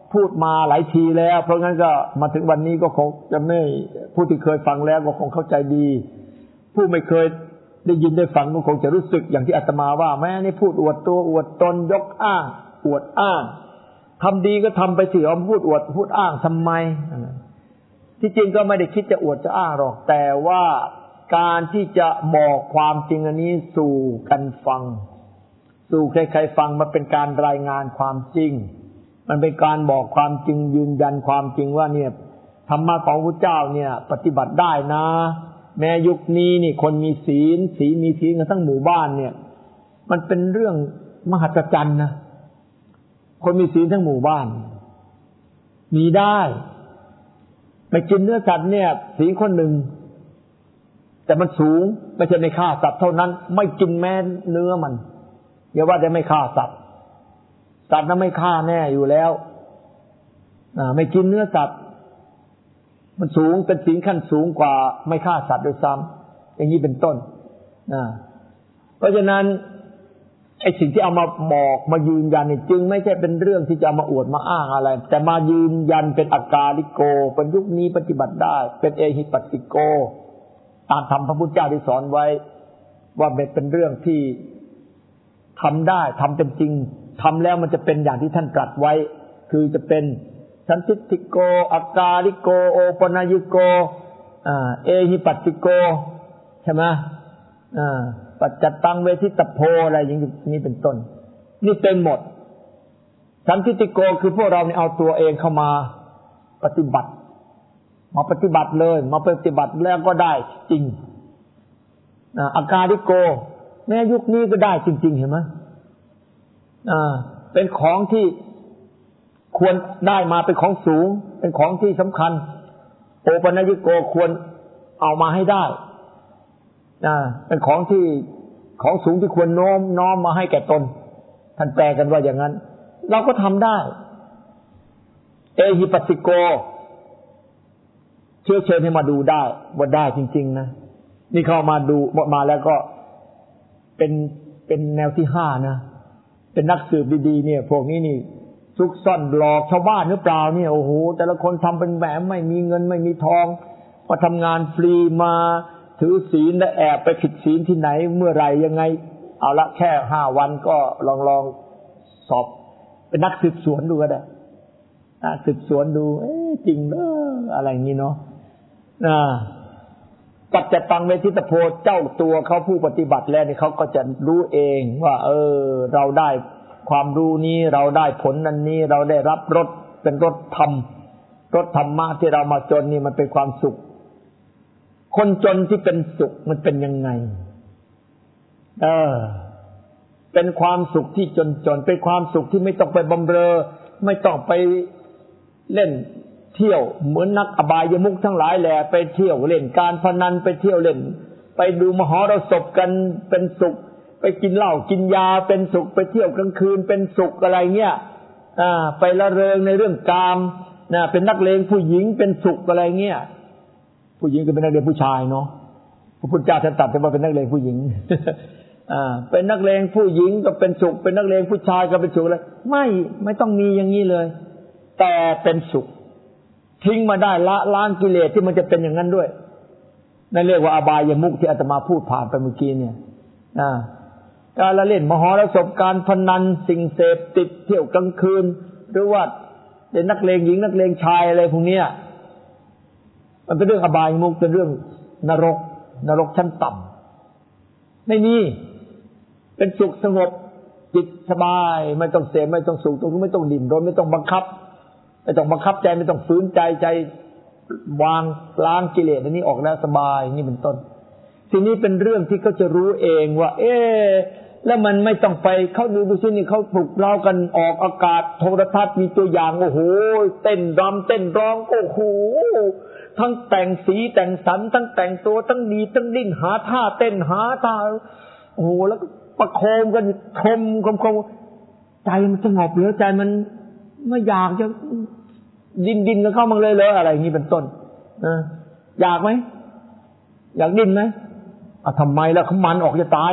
พูดมาหลายทีแล้วเพราะงั้นก็มาถึงวันนี้ก็คงจะไม่ผู้ที่เคยฟังแล้วก็คงเข้าใจดีผู้ไม่เคยได้ยินได้ฟังก็คงจะรู้สึกอย่างที่อาตมาว่าแม่นี่พูดอวดตัวอวดตนยกอ้างอวดอ้างทำดีก็ทำไปสิเอาพูดอวดพูดอ้างทำไมที่จริงก็ไม่ได้คิดจะอวดจะอ้างหรอกแต่ว่าการที่จะบอกความจริงอันนี้สู่กันฟังสู่ใครๆฟังมันเป็นการรายงานความจริงมันเป็นการบอกความจริงยืนยันความจริงว่าเนี่ยธรรมะของพระเจ้าเนี่ยปฏิบัติได้นะแม้ยุคนี้นี่คนมีศีลศีลมีศีลกันทั้งหมู่บ้านเนี่ยมันเป็นเรื่องมหัศจรรย์นะคนมีศีลทั้งหมู่บ้านมีได้ไม่กินเนื้อสัตว์เนี่ยศีลคนหนึ่งแต่มันสูงไม่ใช่ไม่ฆ่าสัตว์เท่านั้นไม่กินแม้เนื้อมันอย่าว่าแต่ไม่ฆ่าสัตว์สัตว์นั้นไม่ฆ่าแน่อยู่แล้วไม่กินเนื้อสัตว์มันสูงเป็นศีลขั้นสูงกว่าไม่ฆ่าสัตว์โดยซ้ำอย่างนี้เป็นต้นเพราะฉะนั้นไอ้สิ่งที่เอามาบอกมายืนยันนี่จึงไม่ใช่เป็นเรื่องที่จะเอามาอวดมาอ้างอะไรแต่มายืนยันเป็นอากาลิโกเป็นยุคนี้ปฏิบัติได้เป็นเอหิปัสสิโกตามธรรมพระพุทธเจ้าที่สอนไว้ว่าเป็นเรื่องที่ทำได้ทำเป็นจริงทำแล้วมันจะเป็นอย่างที่ท่านตรัสไว้คือจะเป็นสันทิฏฐิโกอากาลิโกโอปนยิโกอ่าเอหิปัสสิโกใช่ไหมอ่าปัจจตังเวทิตโพอะไรอย่างนี้เป็นต้นนี่เป็นหมดสันทิฏฐิโกคือพวกเราเนี่ยเอาตัวเองเข้ามาปฏิบัติมาปฏิบัติเลยมาปฏิบัติแล้วก็ได้จริงอ่าอากาลิโกแม้ยุคนี้ก็ได้จริงๆเห็นไหมอ่าเป็นของที่ควรได้มาเป็นของสูงเป็นของที่สำคัญโอปนยิโกควรเอามาให้ได้อ่าเป็นของที่ของสูงที่ควรโน้มน้อมมาให้แก่ตนท่านแปลกันว่าอย่างนั้นเราก็ทำได้เอหิปัสสิโกเชื้อเชิญให้มาดูได้ว่าได้จริงๆนะนี่เข้ามาดูมาแล้วก็เป็นเป็นแนวที่ห้านะเป็นนักสืบดีๆเนี่ยพวกนี้นี่ซุกซ่อนหลอกชาวบ้านหรือเปล่าเนี่ยโอ้โหแต่ละคนทำเป็นแบบไม่มีเงินไม่มีทองมาทำงานฟรีมาถือศีลและแอบไปผิดศีลที่ไหนเมื่อไรยังไงเอาละแค่ห้าวันก็ลองลองสอบเป็นนักสืบสวนดูก็ได้นักสืบสวนดูเอ๊ะจริงเนอะอะไรอย่างนี้เนาะอ่าปัจจตังเวทิตโพเจ้าตัวเขาผู้ปฏิบัติแล้วนี่เขาก็จะรู้เองว่าเออเราได้ความรู้นี้เราได้ผลนั้นนี้เราได้รับรสเป็นรสธรรมรสธรรมะที่เรามาจนนี่มันเป็นความสุขคนจนที่เป็นสุขมันเป็นยังไงเออเป็นความสุขที่จนจนเป็นความสุขที่ไม่ต้องไปบำเรอไม่ต้องไปเล่นเที่ยวเหมือนนักอบายมุขทั้งหลายแหละไปเที่ยวเล่นการพนันไปเที่ยวเล่นไปดูมหรสพกันเป็นสุขไปกินเหล้ากินยาเป็นสุขไปเที่ยวกลางคืนเป็นสุขอะไรเงี้ยอ่าไปละเริงในเรื่องกามนะเป็นนักเลงผู้หญิงเป็นสุขอะไรเงี้ยผู้หญิงก็เป็นนักเลงผู้ชายเนาะพระพุทธเจ้าท่านตรัสว่าเป็นนักเลงผู้หญิงอ่าเป็นนักเลงผู้หญิงก็เป็นสุขเป็นนักเลงผู้ชายก็เป็นสุขเลยไม่ไม่ต้องมีอย่างนี้เลยแต่เป็นสุขทิ้งมาได้ละล้างกิเลสที่มันจะเป็นอย่างนั้นด้วยนั่นเรียกว่าอบายมุขที่อาตมาพูดผ่านไปเมื่อกี้เนี่ยอ่าการละเล่นมหรสพการพนันสิ่งเสพติดเที่ยวกลางคืนหรือว่าเป็นนักเลงหญิงนักเลงชายอะไรพวกเนี้ยมันเป็นเรื่องอบายมุขเป็นเรื่องนรกนรกชั้นต่ำไม่มีเป็นสุขสงบจิตสบายไม่ต้องเสพไม่ต้องสุขตรงนี้ไม่ต้องดิ้นรนไม่ต้องบังคับไม่ต้องบังคับใจไม่ต้องฝืนใจใจวางล้างกิเลสอันนี้ออกแล้วสบายนี่เป็นต้นทีนี้เป็นเรื่องที่เขาจะรู้เองว่าเอ๊ะแล้วมันไม่ต้องไปเขาดูดูซินี่เขาปลุกเรากันออกอากาศโทรทัศน์มีตัวอย่างโอ้โหเต้นรำเต้นร้องโอ้โหทั้งแต่งสีแต่งสันทั้งแต่งตัวทั้งดีทั้งดิ้นหาท่าเต้นหาท่าโอ้โหแล้วก็ประโคมกันคมคมคมใจมันสงบเหลือใจมันไม่อยากจะดิ้นดิ้นกันเข้ามาเลยเลยอะไรอย่างนี้เป็นต้นนะอยากไหมอยากดิ้นไหมอ่ะทำไมล่ะเขามันออกจะตาย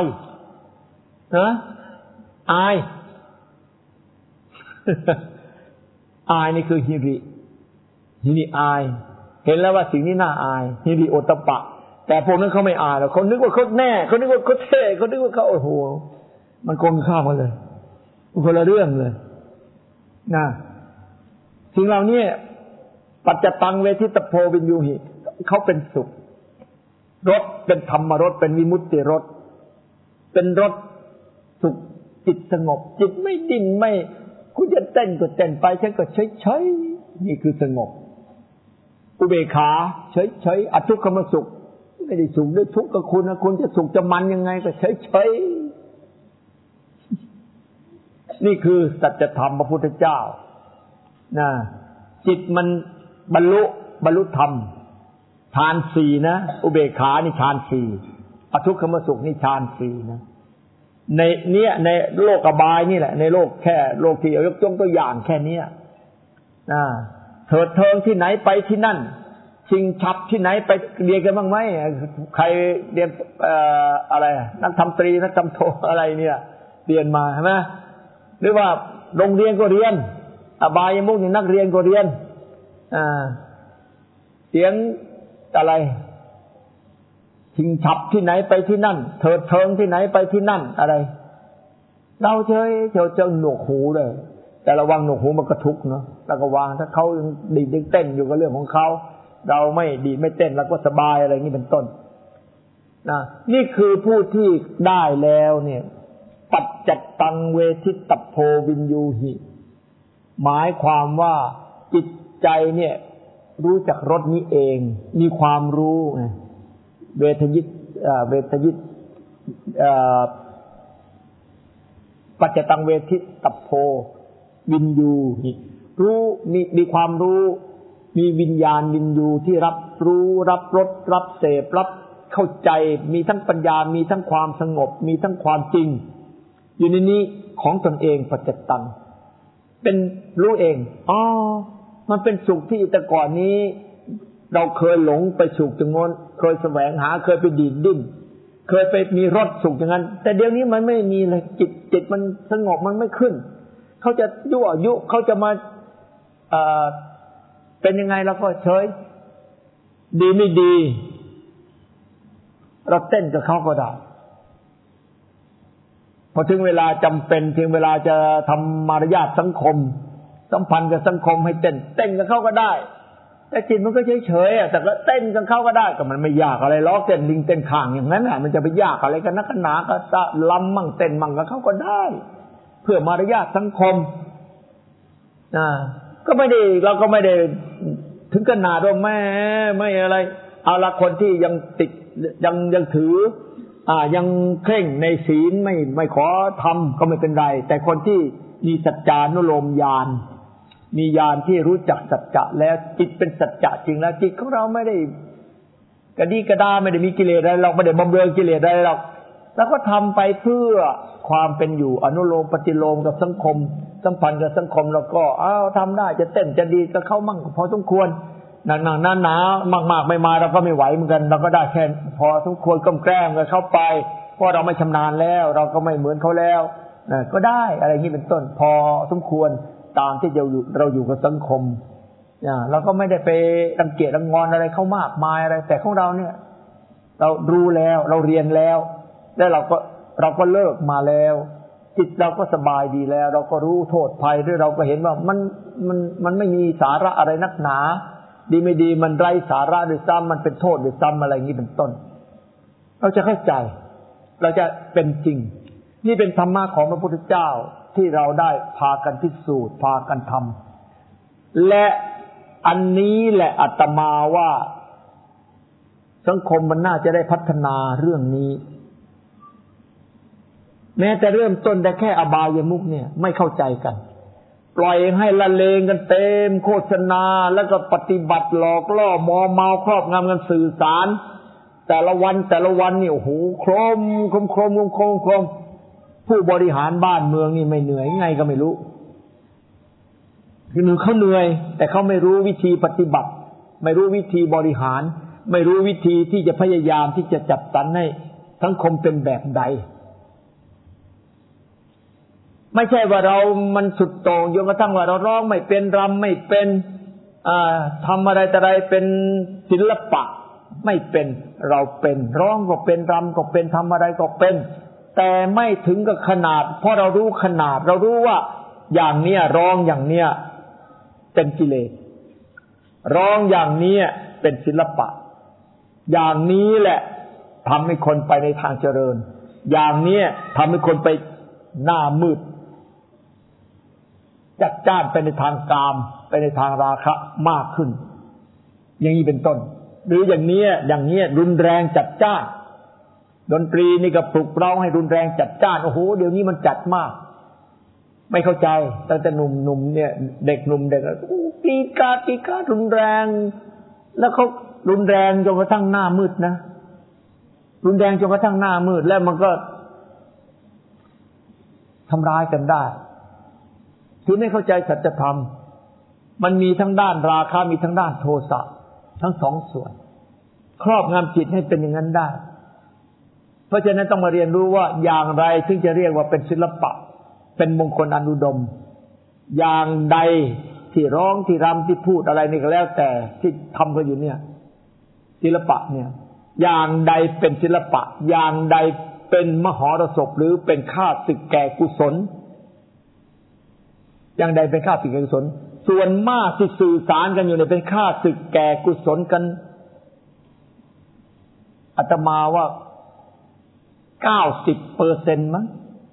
นะอายอายนี่คือฮิริฮิริอายเห็นแล้วว่าสิ่งนี้น่าอายฮิริโอตตัปปะแต่พวกนั้นเขาไม่อายหรอกเขานึกว่าเขาแน่เขานึกว่าเขาเท่เขานึกว่าเขาโอ้โหมันกลมข้ามกันเลยคนละเรื่องเลยนะสิ่งเหล่านี้ปัจจตังเวทิตโพวินยูหิเขาเป็นสุขรสเป็นธรรมรสเป็นวิมุตติรสเป็นรสสุขจิตสงบจิตไม่ดิ้นไม่คุณจะเต้นก็เต้นไปฉันก็เฉยๆนี่คือสงบอุเบกขาเฉยๆอทุกขมสุขไม่ได้สุขด้วยทุกข์กับคุณนะคุณจะสุขจะมันยังไงก็เฉยๆนี่คือสัจธรรมพระพุทธเจ้านะจิตมันบรรลุบรรลุธรรมฌานสี่นะอุเบกขานี่ฌานสี่อทุกขมสุขนี่ฌานสี่นะในเนี้ยในโลกอบายนี่แหละในโลกแค่โลกที่ยกตัวอย่างแค่นี้นะเถิดเทิงที่ไหนไปที่นั่นชิงฉับที่ไหนไปเรียนกันบ้างไหมใครเรียนเอ่ออะไรนักทำตรีนักทำโทอะไรเนี่ยเรียนมาใช่ไหมหรือว่าโรงเรียนก็เรียนอบายมุกนี่นักเรียนก็เรียนอ่าเสียงอะไรชิงฉับที่ไหนไปที่นั่นเถิดเทิงที่ไหนไปที่นั่นอะไรเราเฉยเฉยเจ้าหนวกหูเลยแต่ระวังหนวกหูมันกระทุกเนาะแล้วก็วางถ้าเขาดีดเต้นอยู่กับเรื่องของเขาเราไม่ดีไม่เต้นเราก็สบายอะไรอย่างนี้เป็นต้นนะนี่คือผู้ที่ได้แล้วเนี่ยปัจจัตตังเวทิตโพวินยูหิหมายความว่าจิตใจเนี่ยรู้จักรสนี้เองมีความรู้ไงเวทยิตเวทยิตปัจจตังเวทิตโพวินยูหิรู้มีมีความรู้มีวิญญาณวินยูที่รับรู้รับรสรับเสพรับเข้าใจมีทั้งปัญญามีทั้งความสงบมีทั้งความจริงอยู่ในนี้ของตนเองปัจจตังเป็นรู้เองอ๋อมันเป็นสุขที่แต่ก่อนนี้เราเคยหลงไปสุขจังงั้นเคยแสวงหาเคยไปดีดดิ้นเคยไปมีรสสุขอย่างนั้นแต่เดี๋ยวนี้มันไม่มีเลยจิตจิตมันสงบมันไม่ขึ้นเขาจะยั่วยุเขาจะมาเอ่อเป็นยังไงเราก็เฉยดีไม่ดีเราเต้นกับเขาก็ได้พอถึงเวลาจำเป็นถึงเวลาจะทำมารยาทสังคมสัมพันธ์กับสังคมให้เต้นเต้นกับเขาก็ได้แต่จิตมันก็เฉยๆอ่ะแต่ก็เต้นกับเขาก็ได้ก็มันไม่ยากอะไรล้อเต้นลิงเต้นข้างอย่างนั้นอ่ะมันจะไปยากอะไรกันนักหนาก็ตะล้ำมั่งเต้นมั่งกับเขาก็ได้เพื่อมารยาทสังคมอ่าก็ไม่ได้เราก็ไม่ได้ถึงขนาดว่าแม่ไม่อะไรเอาละคนที่ยังติดยังยังถืออ่ายังเคร่งในศีลไม่ไม่ขอทำก็ไม่เป็นไรแต่คนที่มีสัจจานุโลมญาณมีญาณที่รู้จักสัจจะแล้วจิตเป็นสัจจะจริงแล้วจิตของเราไม่ได้กระดีกระดาไม่ได้มีกิเลสอะไรเราไม่ได้บำเรอกิเลสอะไรหรอกแล้วก็ทำไปเพื่อความเป็นอยู่อนุโลมปฏิโลมกับสังคมสัมพันธ์กับสังคมแล้วก็อ้าวทำได้จะเต้นจะดีก็เข้ามั่งพอสมควรหนักๆหนาๆมากๆไม่มาเราก็ไม่ไหวเหมือนกันเราก็ได้แค่พอสมควรก้มแกล้งกับเข้าไปเพราะเราไม่ชำนาญแล้วเราก็ไม่เหมือนเขาแล้วก็ได้อะไรอย่างนี้เป็นต้นพอสมควรตามที่เราอยู่เราอยู่กับสังคมเราก็ไม่ได้ไปรังเกียจรังงอนอะไรเขามากมายอะไรแต่ของเราเนี่ยเรารู้แล้วเราเรียนแล้วแล้วเราก็เราก็เลิกมาแล้วจิตเราก็สบายดีแล้วเราก็รู้โทษภัยด้วยเราก็เห็นว่ามันมันมันไม่มีสาระอะไรนักหนาดีไม่ดีมันไร้สาระด้วยซ้ำมันเป็นโทษด้วยซ้ำอะไรอย่างนี้เป็นต้นเราจะเข้าใจเราจะเป็นจริงนี่เป็นธรรมะของพระพุทธเจ้าที่เราได้พากันพิสูจน์พากันทำและอันนี้แหละอาตมาว่าสังคมมันน่าจะได้พัฒนาเรื่องนี้แม้แต่เริ่มต้นแต่แค่อบายมุขเนี่ยไม่เข้าใจกันปล่อยให้ละเลงกันเต็มโฆษณาแล้วก็ปฏิบัติหลอกล่อมอเมาครอบงำกันสื่อสารแต่ละวันแต่ละวันนี่โอ้โหโครมโครมโครมโครมโครมโครมผู้บริหารบ้านเมืองนี่ไม่เหนื่อยไงก็ไม่รู้คือหนึ่งเขาเหนื่อยแต่เขาไม่รู้วิธีปฏิบัติไม่รู้วิธีบริหารไม่รู้วิธีที่จะพยายามที่จะจัดสรรให้สังคมเป็นแบบใดไม่ใช่ว่าเรามันสุดโต่งจนกระทั่งว่าเราร้องไม่เป็นรำไม่เป็นอ่าทำอะไรแต่อะไรเป็นศิลปะไม่เป็นเราเป็นร้องก็เป็นรำก็เป็นทำอะไรก็เป็นแต่ไม่ถึงกับขนาดเพราะเรารู้ขนาดเรารู้ว่าอย่างเนี้ยร้องอย่างเนี้ยเป็นกิเลสร้องอย่างนี้เป็นศิลปะอย่างนี้แหละทำให้คนไปในทางเจริญอย่างนี้ทำให้คนไปหน้ามืดจัดจ้านไปในทางกามไปในทางราคะมากขึ้นอย่างนี้เป็นต้นหรืออย่างนี้อย่างนี้รุนแรงจัดจ้านดนตรีนี่ก็ปลุกเร้าให้รุนแรงจัดจ้านโอ้โหเดี๋ยวนี้มันจัดมากไม่เข้าใจตั้งแต่หนุ่มๆเนี่ยเด็กหนุ่มเด็กกีกากีการุนแรงแล้วเขารุนแรงจนกระทั่งหน้ามืดนะรุนแรงจนกระทั่งหน้ามืดแล้วมันก็ทำร้ายกันได้คือไม่เข้าใจสัจธรรมมันมีทั้งด้านราคะมีทั้งด้านโทสะทั้งสองส่วนครอบงำจิตให้เป็นอย่างนั้นได้เพราะฉะนั้นต้องมาเรียนรู้ว่าอย่างไรถึงจะเรียกว่าเป็นศิลปะเป็นมงคลอนุดมอย่างใดที่ร้องที่รำที่พูดอะไรนี่ก็แล้วแต่ที่ทำกันอยู่เนี่ยศิลปะเนี่ยอย่างใดเป็นศิลปะอย่างใดเป็นมหรสพหรือเป็นข้าศึกแก่กุศลอย่างใดเป็นข้าศึกแก่กุศลส่วนมากที่สื่อสารกันอยู่เนี่ยเป็นข้าศึกแก่กุศลกันอาตมาว่า เก้าสิบเปอร์เซ็นต์ มั้ง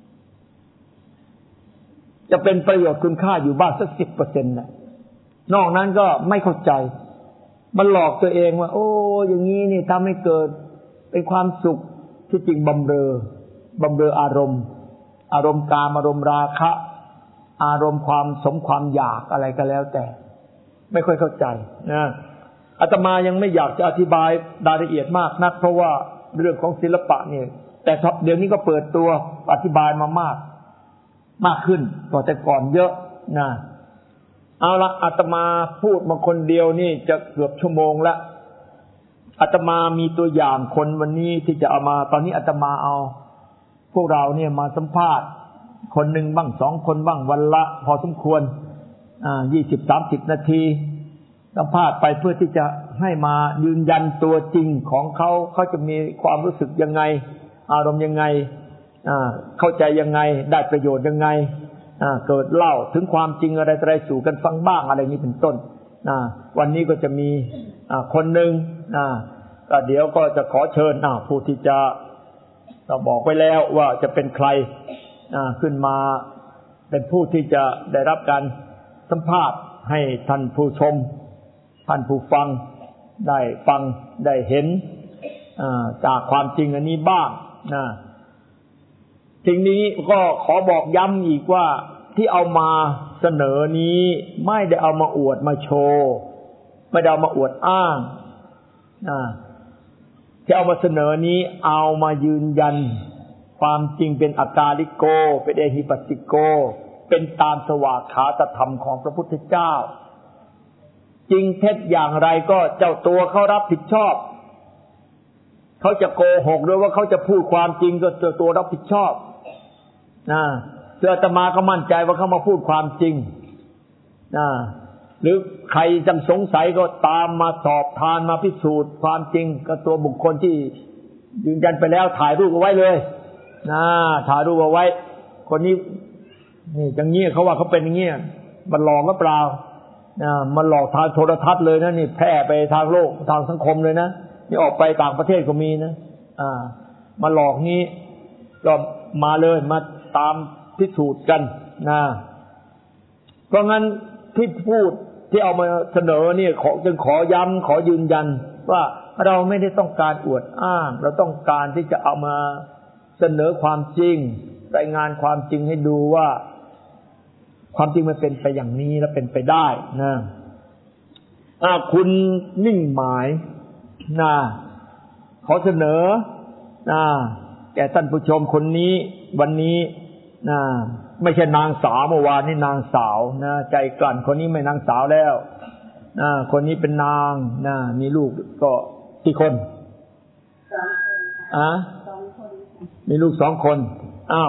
จะเป็นประโยชน์คุณค่าอยู่บ้างสัก สิบเปอร์เซ็นต์ น่ะนอกนั้นก็ไม่เข้าใจมันหลอกตัวเองว่าโอ้อย่างนี้นี่ทำให้เกิดเป็นความสุขที่จริงบำเรอบำเรออารมณ์อารมณ์กามอารมณ์ราคะอารมณ์ความสมความอยากอะไรก็แล้วแต่ไม่ค่อยเข้าใจนะอาตมายังไม่อยากจะอธิบายรายละเอียดมากนักเพราะว่าเรื่องของศิลปะเนี่ยแต่เดี๋ยวนี้ก็เปิดตัวอธิบายมามากมากขึ้นกว่าแต่ก่อนเยอะนะเอาละอาตมาพูดมาคนเดียวนี่จะเกือบชั่วโมงละอาตมามีตัวอย่างคนวันนี้ที่จะเอามาตอนนี้อาตมาเอาพวกเราเนี่ยมาสัมภาษณ์คนหนึ่งบ้างสองคนบ้างวันละพอสมควรอ่ายี่สิบสามสิบนาทีสัมภาษณ์ไปเพื่อที่จะให้มายืนยันตัวจริงของเขาเขาจะมีความรู้สึกยังไงอารมณ์ยังไงอ่าเข้าใจยังไงได้ประโยชน์ยังไงอ่าเกิดเล่าถึงความจริงอะไรอะไรสู่กันฟังบ้างอะไรนี้เป็นต้นอ่าวันนี้ก็จะมีอ่าคนหนึ่งอ่าก็เดี๋ยวก็จะขอเชิญอ่าผู้ที่จะเราบอกไว้แล้วว่าจะเป็นใครอ่าขึ้นมาเป็นผู้ที่จะได้รับการสัมภาษณ์ให้ท่านผู้ชมท่านผู้ฟังได้ฟังได้เห็นอ่าจากความจริงอันนี้บ้างนะสิ่งนี้ก็ขอบอกย้ำอีกว่าที่เอามาเสนอนี้ไม่ได้เอามาอวดมาโชว์ไม่ได้เอามาอวดอ้างนะที่เอามาเสนอนี้เอามายืนยันความจริงเป็นอากาลิโกเป็นเอหิปัสสิโกเป็นตามสวากขาตธรรมของพระพุทธเจ้าจริงเท็จอย่างไรก็เจ้าตัวเขารับผิดชอบเขาจะโกหกหรือว่าเขาจะพูดความจริงก็เจ้าตัวรับผิดชอบนะเพื่ออาตมาก็มั่นใจว่าเขามาพูดความจริงนะหรือใครจังสงสัยก็ตามมาสอบทานมาพิสูจน์ความจริงกับตัวบุคคลที่ยืนยันไปแล้วถ่ายรูปเอาไว้เลยนะถ่ายรูปเอาไว้คนนี้นี่อย่างเงี้ยเขาว่าเขาเป็นอย่างเงี้ยมันหลอกหรือเปล่านะมันหลอกทางโทรทัศน์เลยนะนี่แพร่ไปทางโลกทางสังคมเลยนะนี่ออกไปต่างประเทศก็มีนะอ่ามาหลอกนี้ก็มาเลยมาตามพิสูจน์กันนะเพราะงั้นที่พูดที่เอามาเสนอเนี่ยขอจึงขอย้ำขอยืนยันว่าเราไม่ได้ต้องการอวดอ้างเราต้องการที่จะเอามาเสนอความจริงรายงานความจริงให้ดูว่าความจริงมันเป็นไปอย่างนี้และเป็นไปได้นะอ่าคุณนิ่งหมายนะขอเสนอนะแก่ท่านผู้ชมคนนี้วันนี้นะไม่ใช่นางสาวเมื่อวานนี่นางสาวนะใจกลั่นคนนี้ไม่นางสาวแล้วนะคนนี้เป็นนางนะมีลูกก็กี่คนสองคนอ่ะสองคนมีลูกสองคนอ้าว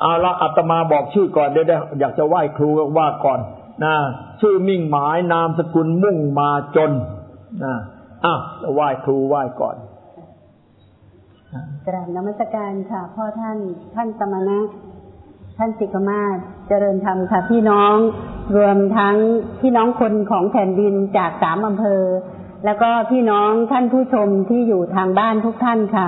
เอาละอาตมาบอกชื่อก่อนเดี๋ยวอยากจะไหว้ครูก็ว่าก่อนนะชื่อมิ่งหมายนามสกุลมุ่งมาจนนะอ้าวไหว้ครูไหว้ก่อนกราบนมัสการค่ะพ่อท่านท่านสมณะท่านสิกขมาศเจริญธรรมค่ะพี่น้องรวมทั้งพี่น้องคนของแผ่นดินจากสามอำเภอแล้วก็พี่น้องท่านผู้ชมที่อยู่ทางบ้านทุกท่านค่ะ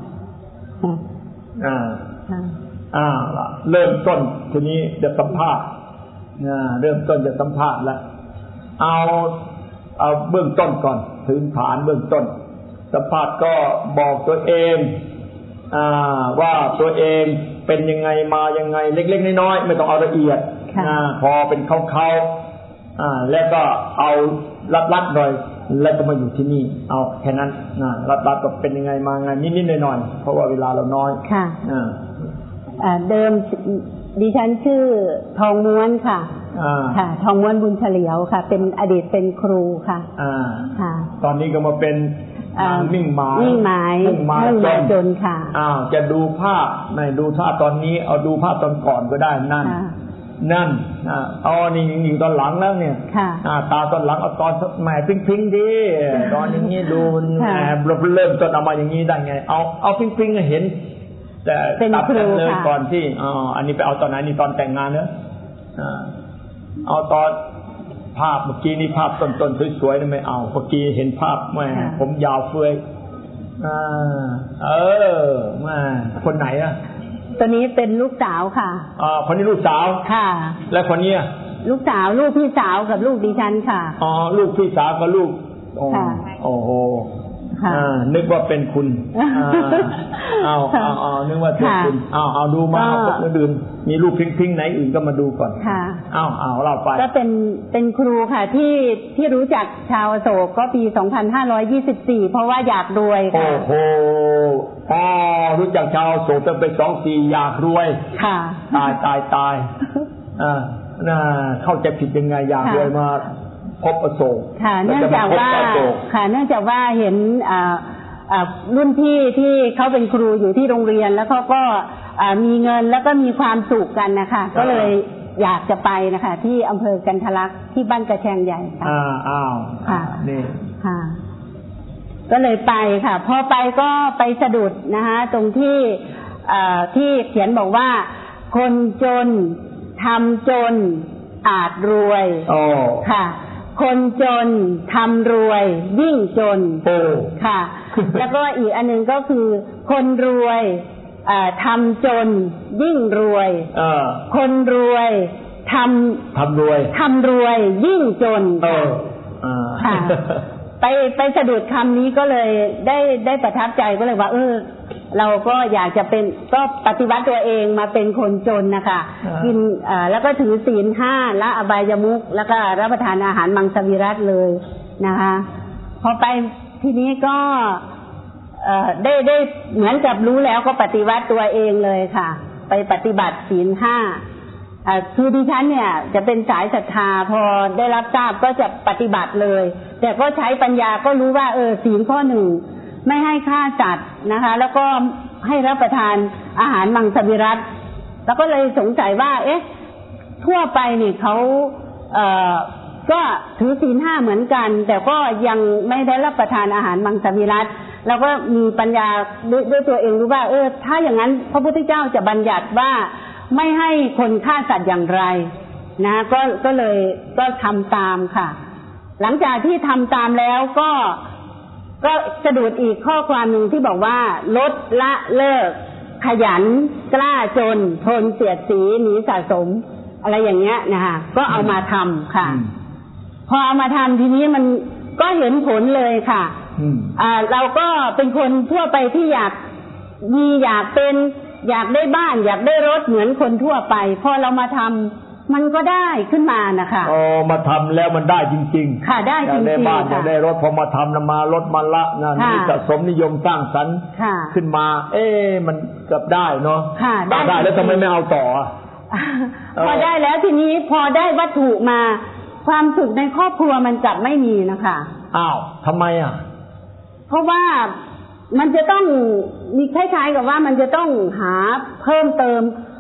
อ่าอ่าเริ่มต้นทีนี้จะสัมภาษณ์อ่าเริ่มต้นจะสัมภาษณ์แล้วเอาเอาเบื้องต้นก่อนพื้นฐานเบื้องต้นสัมภาษณ์ก็บอกตัวเองอ่าว่าตัวเองเป็นยังไงมายังไงเล็กๆน้อยๆไม่ต้องเอาละเอียดอ่าพอเป็นเขาๆอ่าแล้วก็เอาลัดๆหน่อยแล้วก็มาอยู่ที่นี่เอาแค่นั้นนะลัดๆก็เป็นยังไงมาไงนิดๆหน่อยๆเพราะว่าเวลาเราน้อยค่ะอ่าอ่าเดิมดิฉันชื่อทองม้วนค่ะอ่าค่ะทองม้วนบุญเฉลียวค่ะเป็นอดีตเป็นครูค่ะอ่าค่ะตอนนี้ก็มาเป็นมิ่งหมายมิ่งหมายมุ่งมาจนค่ะอ้าวจะดูภาพไม่ดูภาพตอนนี้เอาดูภาพตอนก่อนก็ได้นั่นนั่นอ่าอ๋อนี่อยู่ตอนหลังแล้วเนี่ยอ่าตาตอนหลังเอาตอนแหมพิงๆดิตอนอย่างนี้ดูแหมเริ่มต้นเอามาอย่างนี้ได้ไงเอาเอาพิงๆเห็นแต่ตัดกันเลยก่อนที่อ๋ออันนี้ไปเอาตอนไหนนี่ตอนแต่งงานเนอะอ่าเอาตอนภาพเมื่อกี้นี่ภาพต้นๆสวยๆนี่ไม่เอาเมื่อกี้เห็นภาพแม่ผมยาวเฟื่อยอ่าเออแม่คนไหนอ่ะตัวนี้เป็นลูกสาวค่ะอ่าคนนี้ลูกสาวค่ะแล้วคนนี้ลูกสาวลูกพี่สาวกับลูกดิฉันค่ะอ๋อลูกพี่สาวกับลูกโอ้โหอ่านึกว่าเป็นคุณเอาเอาเอานึกว่าเป็นคุณเอาเอาดูมาเอาคนอื่นมีรูปพิงๆไหนอื่นก็มาดูก่อนค่ะเอาเอาเล่าไปก็เป็นเป็นครูค่ะที่ที่รู้จักชาวอโศกก็ปีสองพันห้าร้อยยี่สิบสี่เพราะว่าอยากรวยค่ะโอ้โหอ๋อรู้จักชาวอโศกตั้งแต่สองสี่อยากรวยค่ะตายตายตายอ่าน่าเข้าใจผิดยังไงอยากรวยมาพบอโศกค่ะเนื่องจากว่าค่ะเนื่องจากว่าเห็นอ่าอ่ารุ่นพี่ที่เขาเป็นครูอยู่ที่โรงเรียนแล้วเขาก็อ่ามีเงินแล้วก็มีความสุขกันนะคะก็เลยอยากจะไปนะคะที่อำเภอกันทะลักที่บ้านกระแชงใหญ่ค่ะอ่าอ้าวค่ะนี่ค่ะก็เลยไปค่ะพอไปก็ไปสะดุดนะคะตรงที่อ่าที่เขียนบอกว่าคนจนทำจนอาจรวยอ๋อค่ะคนจนทำรวยยิ่งจนค่ะแล้วก็อีกอันหนึ่งก็คือคนรวยทำจนยิ่งรวยคนรวยทำทำรวยทำรวยยิ่งจนค่ะไปไปสะดุดคำนี้ก็เลยได้ได้ประทับใจก็เลยว่าเออเราก็อยากจะเป็นก็ปฏิวัติตัวเองมาเป็นคนจนนะคะกินอ่าแล้วก็ถือศีลห้าละอบายมุขแล้วก็รับประทานอาหารมังสวิรัติเลยนะคะพอไปทีนี้ก็เอ่อได้ได้เหมือนกับรู้แล้วก็ปฏิวัติตัวเองเลยค่ะไปปฏิบัติศีลห้าอ่าคือดิฉันเนี่ยจะเป็นสายศรัทธาพอได้รับทราบก็จะปฏิบัติเลยแต่ก็ใช้ปัญญาก็รู้ว่าเออศีลข้อหนึ่งไม่ให้ฆ่าสัตว์นะคะแล้วก็ให้รับประทานอาหารมังสวิรัติแล้วก็เลยสงสัยว่าเอ๊ะทั่วไปนี่เขาเอ่อก็ถือศีลห้าเหมือนกันแต่ก็ยังไม่ได้รับประทานอาหารมังสวิรัติแล้วก็มีปัญญาด้วยด้วยตัวเองรู้ว่าเออถ้าอย่างนั้นพระพุทธเจ้าจะบัญญัติว่าไม่ให้คนฆ่าสัตว์อย่างไรนะก็ก็เลยก็ทำตามค่ะหลังจากที่ทำตามแล้วก็ก็สะดุดอีกข้อความหนึ่งที่บอกว่าลดละเลิกขยันกล้าจนทนเสียดสีหนีสะสมอะไรอย่างเงี้ยนะคะก็เอามาทำค่ะพอเอามาทำทีนี้มันก็เห็นผลเลยค่ะอ่าเราก็เป็นคนทั่วไปที่อยากมีอยากเป็นอยากได้บ้านอยากได้รถเหมือนคนทั่วไปพอเรามาทำมันก็ได้ขึ้นมานะคะอ๋อมาทำแล้วมันได้จริงๆค่ะได้จริงๆอยากได้บ้านอยากได้รถพอมาทำนำมารถมาละนะนี่สะสมนิยมสร้างสรรค์ขึ้นมาเอ๊ะมันเกือบได้เนาะได้ได้แล้วทำไมไม่เอาต่อพอได้แล้วทีนี้พอได้วัตถุมาความสุขในครอบครัวมันกลับไม่มีนะคะอ้าวทำไมอ่ะเพราะว่ามันจะต้องมีคล้ายๆกับว่ามันจะต้องหาเพิ่มเติม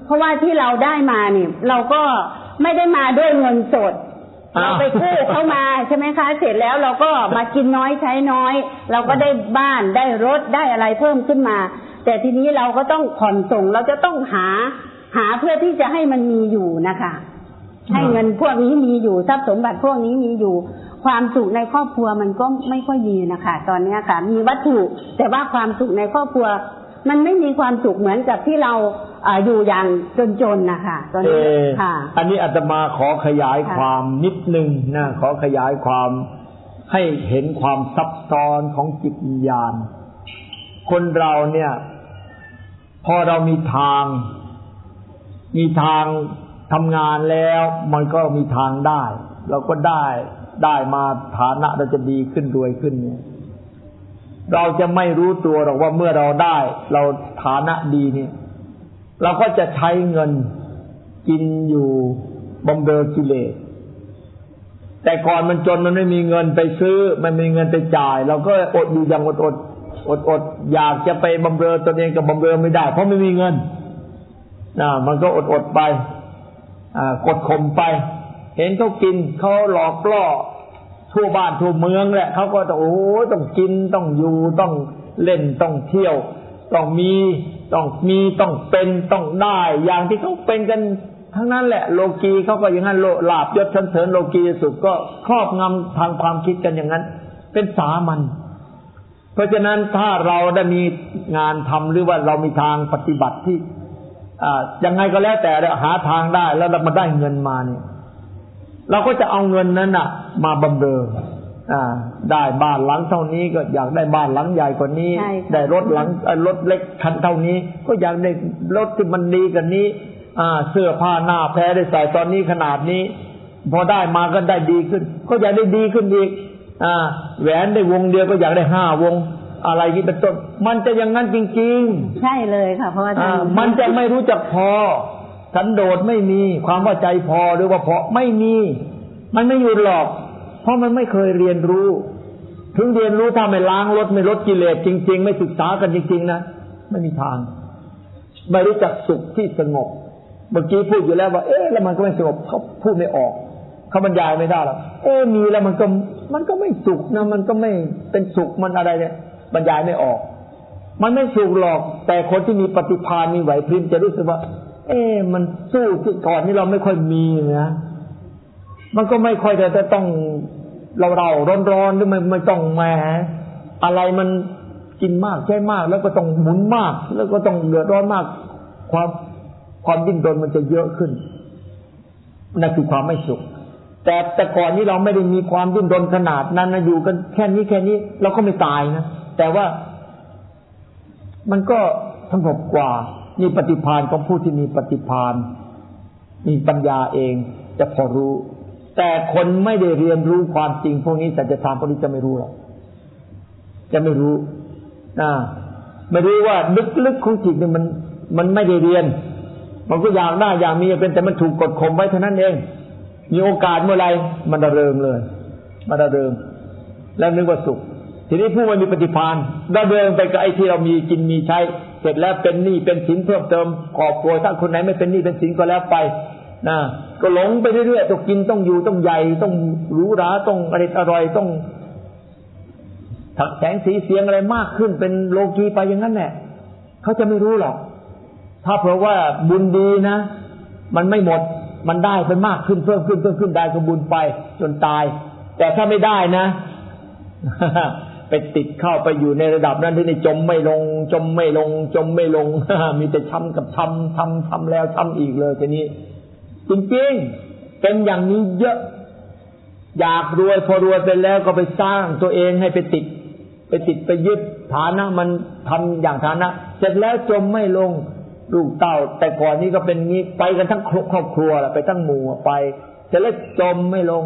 เพราะว่าที่เราได้มาเนี่ยเราก็ไม่ได้มาด้วยเงินสดเราไปกู้เข้ามาใช่ไหมคะเสร็จแล้วเราก็มากินน้อยใช้น้อยเราก็ได้บ้านได้รถได้อะไรเพิ่มขึ้นมาแต่ทีนี้เราก็ต้องผ่อนส่งเราจะต้องหาหาเพื่อที่จะให้มันมีอยู่นะคะให้เงินพวกนี้มีอยู่ทรัพย์สมบัติพวกนี้มีอยู่ความสุขในครอบครัวมันก็ไม่ค่อยมีนะคะตอนนี้ค่ะมีวัตถุแต่ว่าความสุขในครอบครัวมันไม่มีความสุขเหมือนกับที่เราอยู่อย่างจนๆนะคะตอนนี้ค่ะอันนี้อาตมาขอขยายความนิดนึงนะขอขยายความให้เห็นความซับซ้อนของจิตวิญญาณคนเราเนี่ยพอเรามีทางมีทางทำงานแล้วมันก็มีทางได้เราก็ได้ได้มาฐานะเราจะดีขึ้นรวยขึ้นเนี่ยเราจะไม่รู้ตัวหรอกว่าเมื่อเราได้เราฐานะดีเนี่ยเราก็จะใช้เงินกินอยู่บำเรอกิเลสแต่ก่อนมันจนมันไม่มีเงินไปซื้อมันไม่มีเงินไปจ่ายเราก็อดอยู่อย่างอดอดอดอดอยากจะไปบำเรอตนเองกับบำเรอไม่ได้เพราะไม่มีเงินนะมันก็อดอดไปอ่ากดข่มไปเห็นเขากินเขาหลอกล่อทั่วบ้านทั่วเมืองแหละเขาก็ต้องโอ้ต้องกินต้องอยู่ต้องเล่นต้องเที่ยวต้องมีต้องมีต้องเป็นต้องได้อย่างที่เขาเป็นกันทั้งนั้นแหละโลกีเขาก็อย่างนั้นโลลาภยศสันเสริญโลกีสุขก็ครอบงำทางความคิดกันอย่างนั้นเป็นสามัญเพราะฉะนั้นถ้าเราได้มีงานทำหรือว่าเรามีทางปฏิบัติที่อ่ายังไงก็แล้วแต่หาทางได้แล้วเรามาได้เงินมาเนี่ยเราก็จะเอาเงินนั้นน่ะมาบำเรออ่าได้บ้านหลังเท่านี้ก็อยากได้บ้านหลังใหญ่กว่านี้ได้รถหลังรถเล็กคันเท่านี้ก็อยากได้รถที่มันดีกว่านี้อ่าเสื้อผ้าหน้าแพ้ได้ใส่ตอนนี้ขนาดนี้พอได้มาก็ได้ดีขึ้นก็อยากได้ดีขึ้นอีกอ่าแหวนได้วงเดียวก็อยากได้ห้าวงอะไรนี้เป็นต้นมันจะอย่างนั้นจริงๆใช่เลยค่ะเพราะว่ามันจะไม่รู้จักพอสันโดษไม่มีความว่าใจพอหรือว่าพอไม่มีมันไม่อยู่หรอกเพราะมันไม่เคยเรียนรู้ถึงเรียนรู้ถ้าไม่ล้างลดไม่ลดกิเลสจริงๆไม่ศึกษากันจริงๆนะไม่มีทางไม่รู้จักสุขที่สงบเมื่อกี้พูดอยู่แล้วว่าเอ๊ะแล้วมันก็ไม่สงบเขาพูดไม่ออกเขาบรรยายไม่ได้หรอกเอ๊ะมีแล้วมันก็มันก็ไม่สุขนะมันก็ไม่เป็นสุขมันอะไรเนี่ยบรรยายไม่ออกมันไม่สุขหรอกแต่คนที่มีปฏิภาณมีไหวพริบจะรู้สึกว่าเอ๊ะมันสู้ที่ก่อนนี่เราไม่ค่อยมีนะมันก็ไม่ค่อยจะต้องเราเราร้อนๆหรือไม่ไม่ต้องแหมอะไรมันกินมากใช้มากแล้วก็ต้องหมุนมากแล้วก็ต้องเดือดร้อนมากความความดิ้นรนมันจะเยอะขึ้นนั่นคือความไม่สุขแต่แต่ก่อนนี้เราไม่ได้มีความดิ้นรนขนาดนั้นนะอยู่กันแค่นี้แค่นี้เราก็ไม่ตายนะแต่ว่ามันก็สงบกว่านี่ปฏิภาณของผู้ที่มีปฏิภาณมีปัญญาเองจะพอรู้แต่คนไม่ได้เรียนรู้ความจริงพวกนี้สัจธรรมพวกนี้จะไม่รู้หรอกจะไม่รู้นะไม่รู้ว่าลึกๆของจิตเนี่ยมันมันไม่ได้เรียนมันก็อยากได้อยากมีเป็นแต่มันถูกกดข่มไว้เท่านั้นเองมีโอกาสเมื่อไรมันระเริงเลยมันระเริงแล้วนึกว่าสุขทีนี้ผู้ไม่มีปฏิภาณระเริงไปกับไอ้ที่เรามีกินมีใช้เสร็จแล้วเป็นหนี้เป็นสินเพิ่มเติมครอบครัวถ้าคนไหนไม่เป็นหนี้เป็นสินก็แล้วไปนะก็หลงไปเรื่อยๆต้องกินต้องอยู่ต้องใหญ่ต้องหรูหราต้องอร่อยอร่อยต้องถักแสงสีเสียงอะไรมากขึ้นเป็นโลกีไปอย่างนั้นแหละเขาจะไม่รู้หรอกถ้าเพราะว่าบุญดีนะมันไม่หมดมันได้ไปมากขึ้นเพิ่มขึ้นเพิ่มขึ้นได้ก็บุญไปจนตายแต่ถ้าไม่ได้นะ ไปติดเข้าไปอยู่ในระดับนั้นที่นี่จมไม่ลงจมไม่ลงจมไม่ลง มีแต่ช้ำกับช้ำช้ำช้ำแล้วช้ำอีกเลยทีนี้จริงๆเป็นอย่างนี้เยอะอยากรวยพอรวยไปแล้วก็ไปสร้างตัวเองให้ไปติดไปติดไปยึดฐานะมันทำอย่างฐานะเสร็จแล้วจมไม่ลงลูกเต้าแต่ก่อนนี้ก็เป็นงี้ไปกันทั้งครอบครัวแหละไปทั้งหมู่ไปเสร็จแล้วจมไม่ลง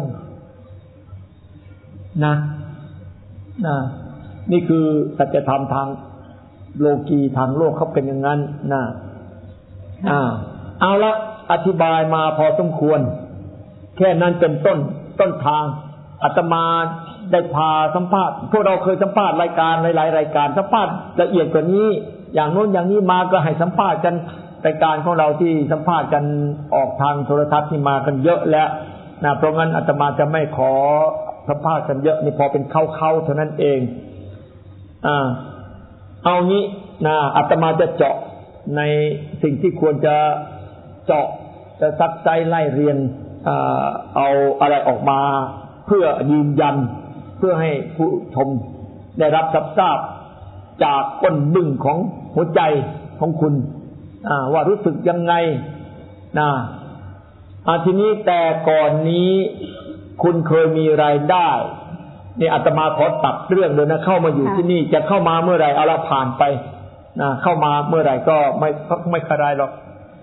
นะนะนี่คือสัจธรรมทางโลกีทางโลกเขาเป็นอย่างนั้นนะอ่าเอาละอธิบายมาพอสมควรแค่นั้นเป็นต้นต้นทางอาตมาได้พาสัมภาษณ์พวกเราเคยสัมภาษณ์รายการหลายๆรายการสัมภาษณ์ละเอียดกว่านี้อย่างโน้นอย่างนี้มาก็ให้สัมภาษณ์กันรายการของเราที่สัมภาษณ์กันออกทางโทรทัศน์ที่มากันเยอะแล้วนะเพราะงั้นอาตมาจะไม่ขอสัมภาษณ์กันเยอะนี่พอเป็นเข้าๆเท่านั้นเองอ่าเอางี้นะอาตมาจะเจาะในสิ่งที่ควรจะเจาะจะซักไซไล่เรียนอ่าเอาอะไรออกมาเพื่อยืนยันเพื่อให้ผู้ชมได้รับทราบจากก้นบึ้งของหัวใจของคุณว่ารู้สึกยังไงนะทีนี้แต่ก่อนนี้คุณเคยมีรายได้นี่อาตมาขอตัดเรื่องเลยนะเข้ามาอยู่ที่นี่จะเข้ามาเมื่อไหร่เอาละผ่านไปนะเข้ามาเมื่อไหร่ก็ไม่ไม่คลายหรอก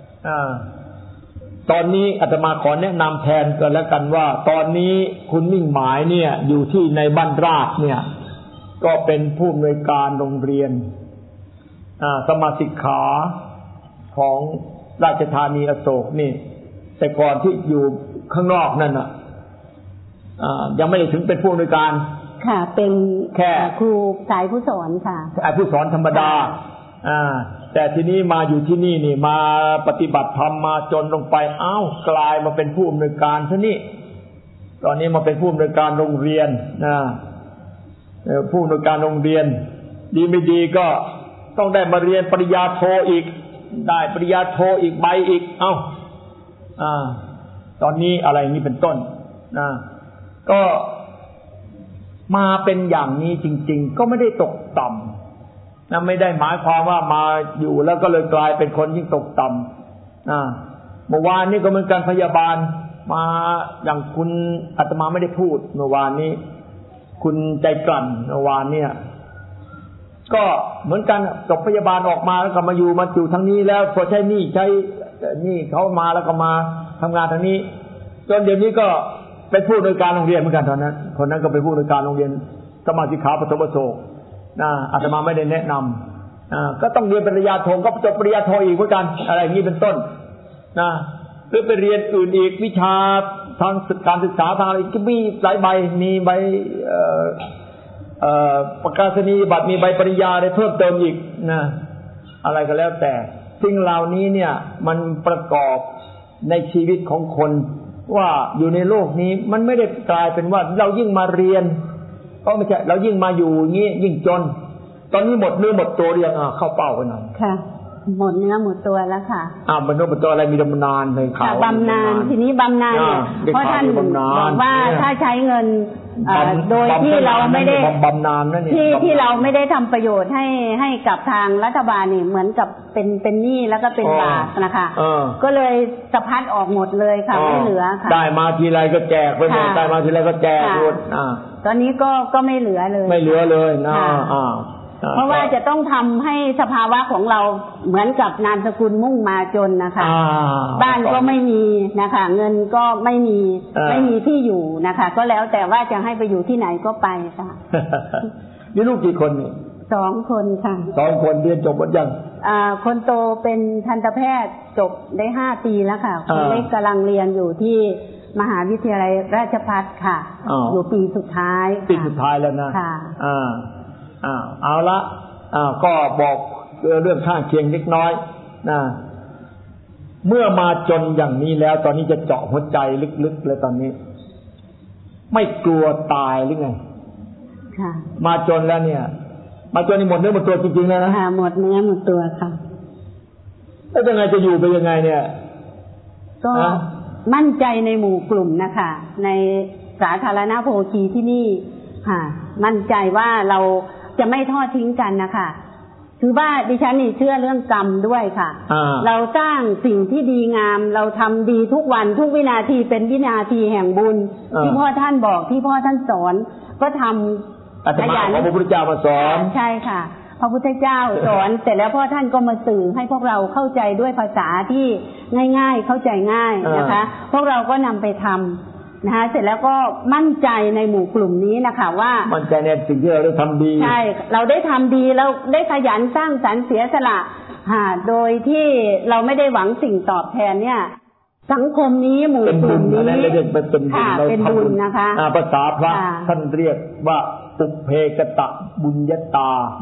ตอนนี้อาตมาขอแนะนำแทนกันแล้วกันว่าตอนนี้คุณมิ่งหมายเนี่ยอยู่ที่ในบ้านราชเนี่ยก็เป็นผู้อำนวยการโรงเรียนสมาสิกขาของราชธานีอโศกนี่แต่ก่อนที่อยู่ข้างนอกนั่นน่ะยังไม่ได้ถึงเป็นผู้อำนวยการค่ะเป็นแค่ครูสายผู้สอนค่ะสายผู้สอนธรรมดาอ่าแต่ทีนี้มาอยู่ที่นี่นี่มาปฏิบัติธรรมมาจนลงไปอ้าวกลายมาเป็นผู้อำนวยการซะนี่ตอนนี้มาเป็นผู้อำนวยการโรงเรียนนะผู้อำนวยการโรงเรียนดีไม่ดีก็ต้องได้มาเรียนปริญญาโทอีกได้ปริญญาโทอีกใบอีกเอ้าอ่าตอนนี้อะไรนี้เป็นต้นนะก็มาเป็นอย่างนี้จริงๆก็ไม่ได้ตกต่ำนะไม่ได้หมายความว่ามาอยู่แล้วก็เลยกลายเป็นคนยิ่งตกต่ำนะเมื่อวานนี้ก็เหมือนกันพยาบาลมาอย่างคุณอาตมาไม่ได้พูดเมื่อวานนี้คุณใจกลั่นเมื่อวานเนี่ยก็เหมือนกันจบพยาบาลออกมาแล้วก็มาอยู่มาอยู่ทางนี้แล้วพอใช้หนี้ใช้หนี้เขามาแล้วก็มาทำงานทางนี้จนเดี๋ยวนี้ก็เป็นผู้อำนวยการโรงเรียนเหมือนกันตอนนั้นคนนั้นก็เป็นผู้อำนวยการโรงเรียนสมาสิกขาปฐมอโศกนะอาตมาไม่ได้แนะนำอ่าก็ต้องเรียนปริญญาโทก็จบปริญญาโทอีกเหมือนกันอะไรอย่างนี้เป็นต้นนะหรือไปเรียนอื่นอีกวิชาทางการศึกษาทางอะไรก็มีหลายใบมีใบเอ่อเอ่อประกาศนียบัตรมีใบปริญญาอะไรเพิ่มเติมอีกนะอะไรก็แล้วแต่สิ่งเหล่านี้เนี่ยมันประกอบในชีวิตของคนว่าอยู่ในโลกนี้มันไม่ได้กลายเป็นว่าเรายิ่งมาเรียนก็ไม่ใช่เรายิ่งมาอยู่อย่างนี้ยิ่งจนตอนนี้หมดเนื้อหมดตัวเรียงอ่ะเข้าเป้ากันหน่อยค่ะหมดเนื้อหมดตัวแล้วค่ะอ้าวมันโน้มตัวอะไรมีบำนาญในข่าวบำนาญทีนี้บำนาญเนี่ยเพราะท่านบอกว่าถ้าใช้เงินโดยที่เราไม่ได้บำนาญนั่นนี่ที่ที่เราไม่ได้ทำประโยชน์ให้ให้กับทางรัฐบาลนี่เหมือนกับเป็นเป็นหนี้แล้วก็เป็นบาปนะคะก็เลยสะพัดออกหมดเลยค่ะไม่เหลือค่ะได้มาทีไรก็แจกไปหมดได้มาทีไรก็แจกหมดอ่าตอนนี้ก็ก็ไม่เหลือเลยไม่เหลือเลยนะอ่าเพราะว่าจะต้องทำให้สภาวะของเราเหมือนกับนามสกุลมุ่งมาจนนะคะบ้านก็ไม่มีนะคะเงินก็ไม่มีไม่มีที่อยู่นะคะก็แล้วแต่ว่าจะให้ไปอยู่ที่ไหนก็ไปค่ะมีลูกกี่คนนี่สองคนค่ะสองคนเรียนจบหมดยังอ่าคนโตเป็นทันตแพทย์จบได้ห้าปีแล้วค่ะคนเล็กกำลังเรียนอยู่ที่มหาวิทยาลัยราชภัฏค่ะอยู่ปีสุดท้ายปีสุดท้ายแล้วนะค่ะอ่าอ่าเอาละอ่าก็บอกเรื่องข้างเคียงเล็กน้อยนะเมื่อมาจนอย่างนี้แล้วตอนนี้จะเจาะหัวใจลึกๆเลยตอนนี้ไม่กลัวตายหรือไงค่ะมาจนแล้วเนี่ยมาจนนี่หมดเนื้อหมดตัวจริงๆแล้วนะค่ะหมดเนื้อหมดตัวค่ะแล้วยังไงจะอยู่ไปยังไงเนี่ยก็มั่นใจในหมู่กลุ่มนะคะในสาธารณโภคีที่นี่ค่ะมั่นใจว่าเราจะไม่ทอดทิ้งกันนะคะคือว่าดิฉันนี่เชื่อเรื่องกรรมด้วยค่ะเราสร้างสิ่งที่ดีงามเราทำดีทุกวันทุกวินาทีเป็นวินาทีแห่งบุญที่พ่อท่านบอกที่พ่อท่านสอนก็ทำขยันพระพุทธเจ้ามาสอนใช่ค่ะพระพุทธเจ้าสอนเสร็จแล้วพ่อท่านก็มาสื่อให้พวกเราเข้าใจด้วยภาษาที่ง่ายๆเข้าใจง่ายนะคะพวกเราก็นำไปทำนะคะเสร็จแล้วก็มั่นใจในหมู่กลุ่มนี้นะคะว่ามั่นใจในสิ่งที่เราได้ทำดีใช่เราได้ทำดีเราได้ขยันสร้างสรรค์เสียสละค่ะโดยที่เราไม่ได้หวังสิ่งตอบแทนเนี่ยสังคมนี้หมู่กลุ่มนี้ค่ะเป็นบุญนะคะภาษาพระท่านเรียกว่าปุเพกตะบุญญตา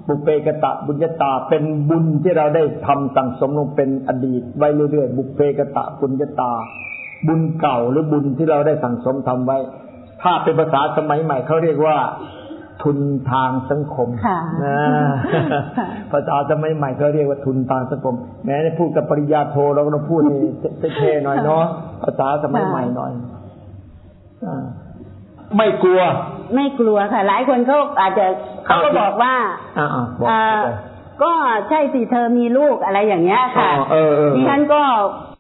บุพเพกตะบุญญาตาเป็นบุญที่เราได้ทำสั่งสมลงเป็นอดีตไว้เรื่อยๆบุพเพกตะบุญญาตาบุญเก่าหรือบุญที่เราได้สั่งสมทำไว้ถ้าเป็นภาษาสมัยใหม่เขาเรียกว่าทุนทางสังคมนะภาษาสมัยใหม่เขาเรียกว่าทุนทางสังคมแม้พูดกับปริญญาโทเราก็ต้องพูดเท่ๆหน่อยเนาะภาษาสมัยใหม่หน่อยไม่กลัวไม่กลัวค่ะหลายคนเขาอาจจะเขาก็บอกว่าก็ใช่สิเธอมีลูกอะไรอย่างเงี้ยค่ะดิฉันก็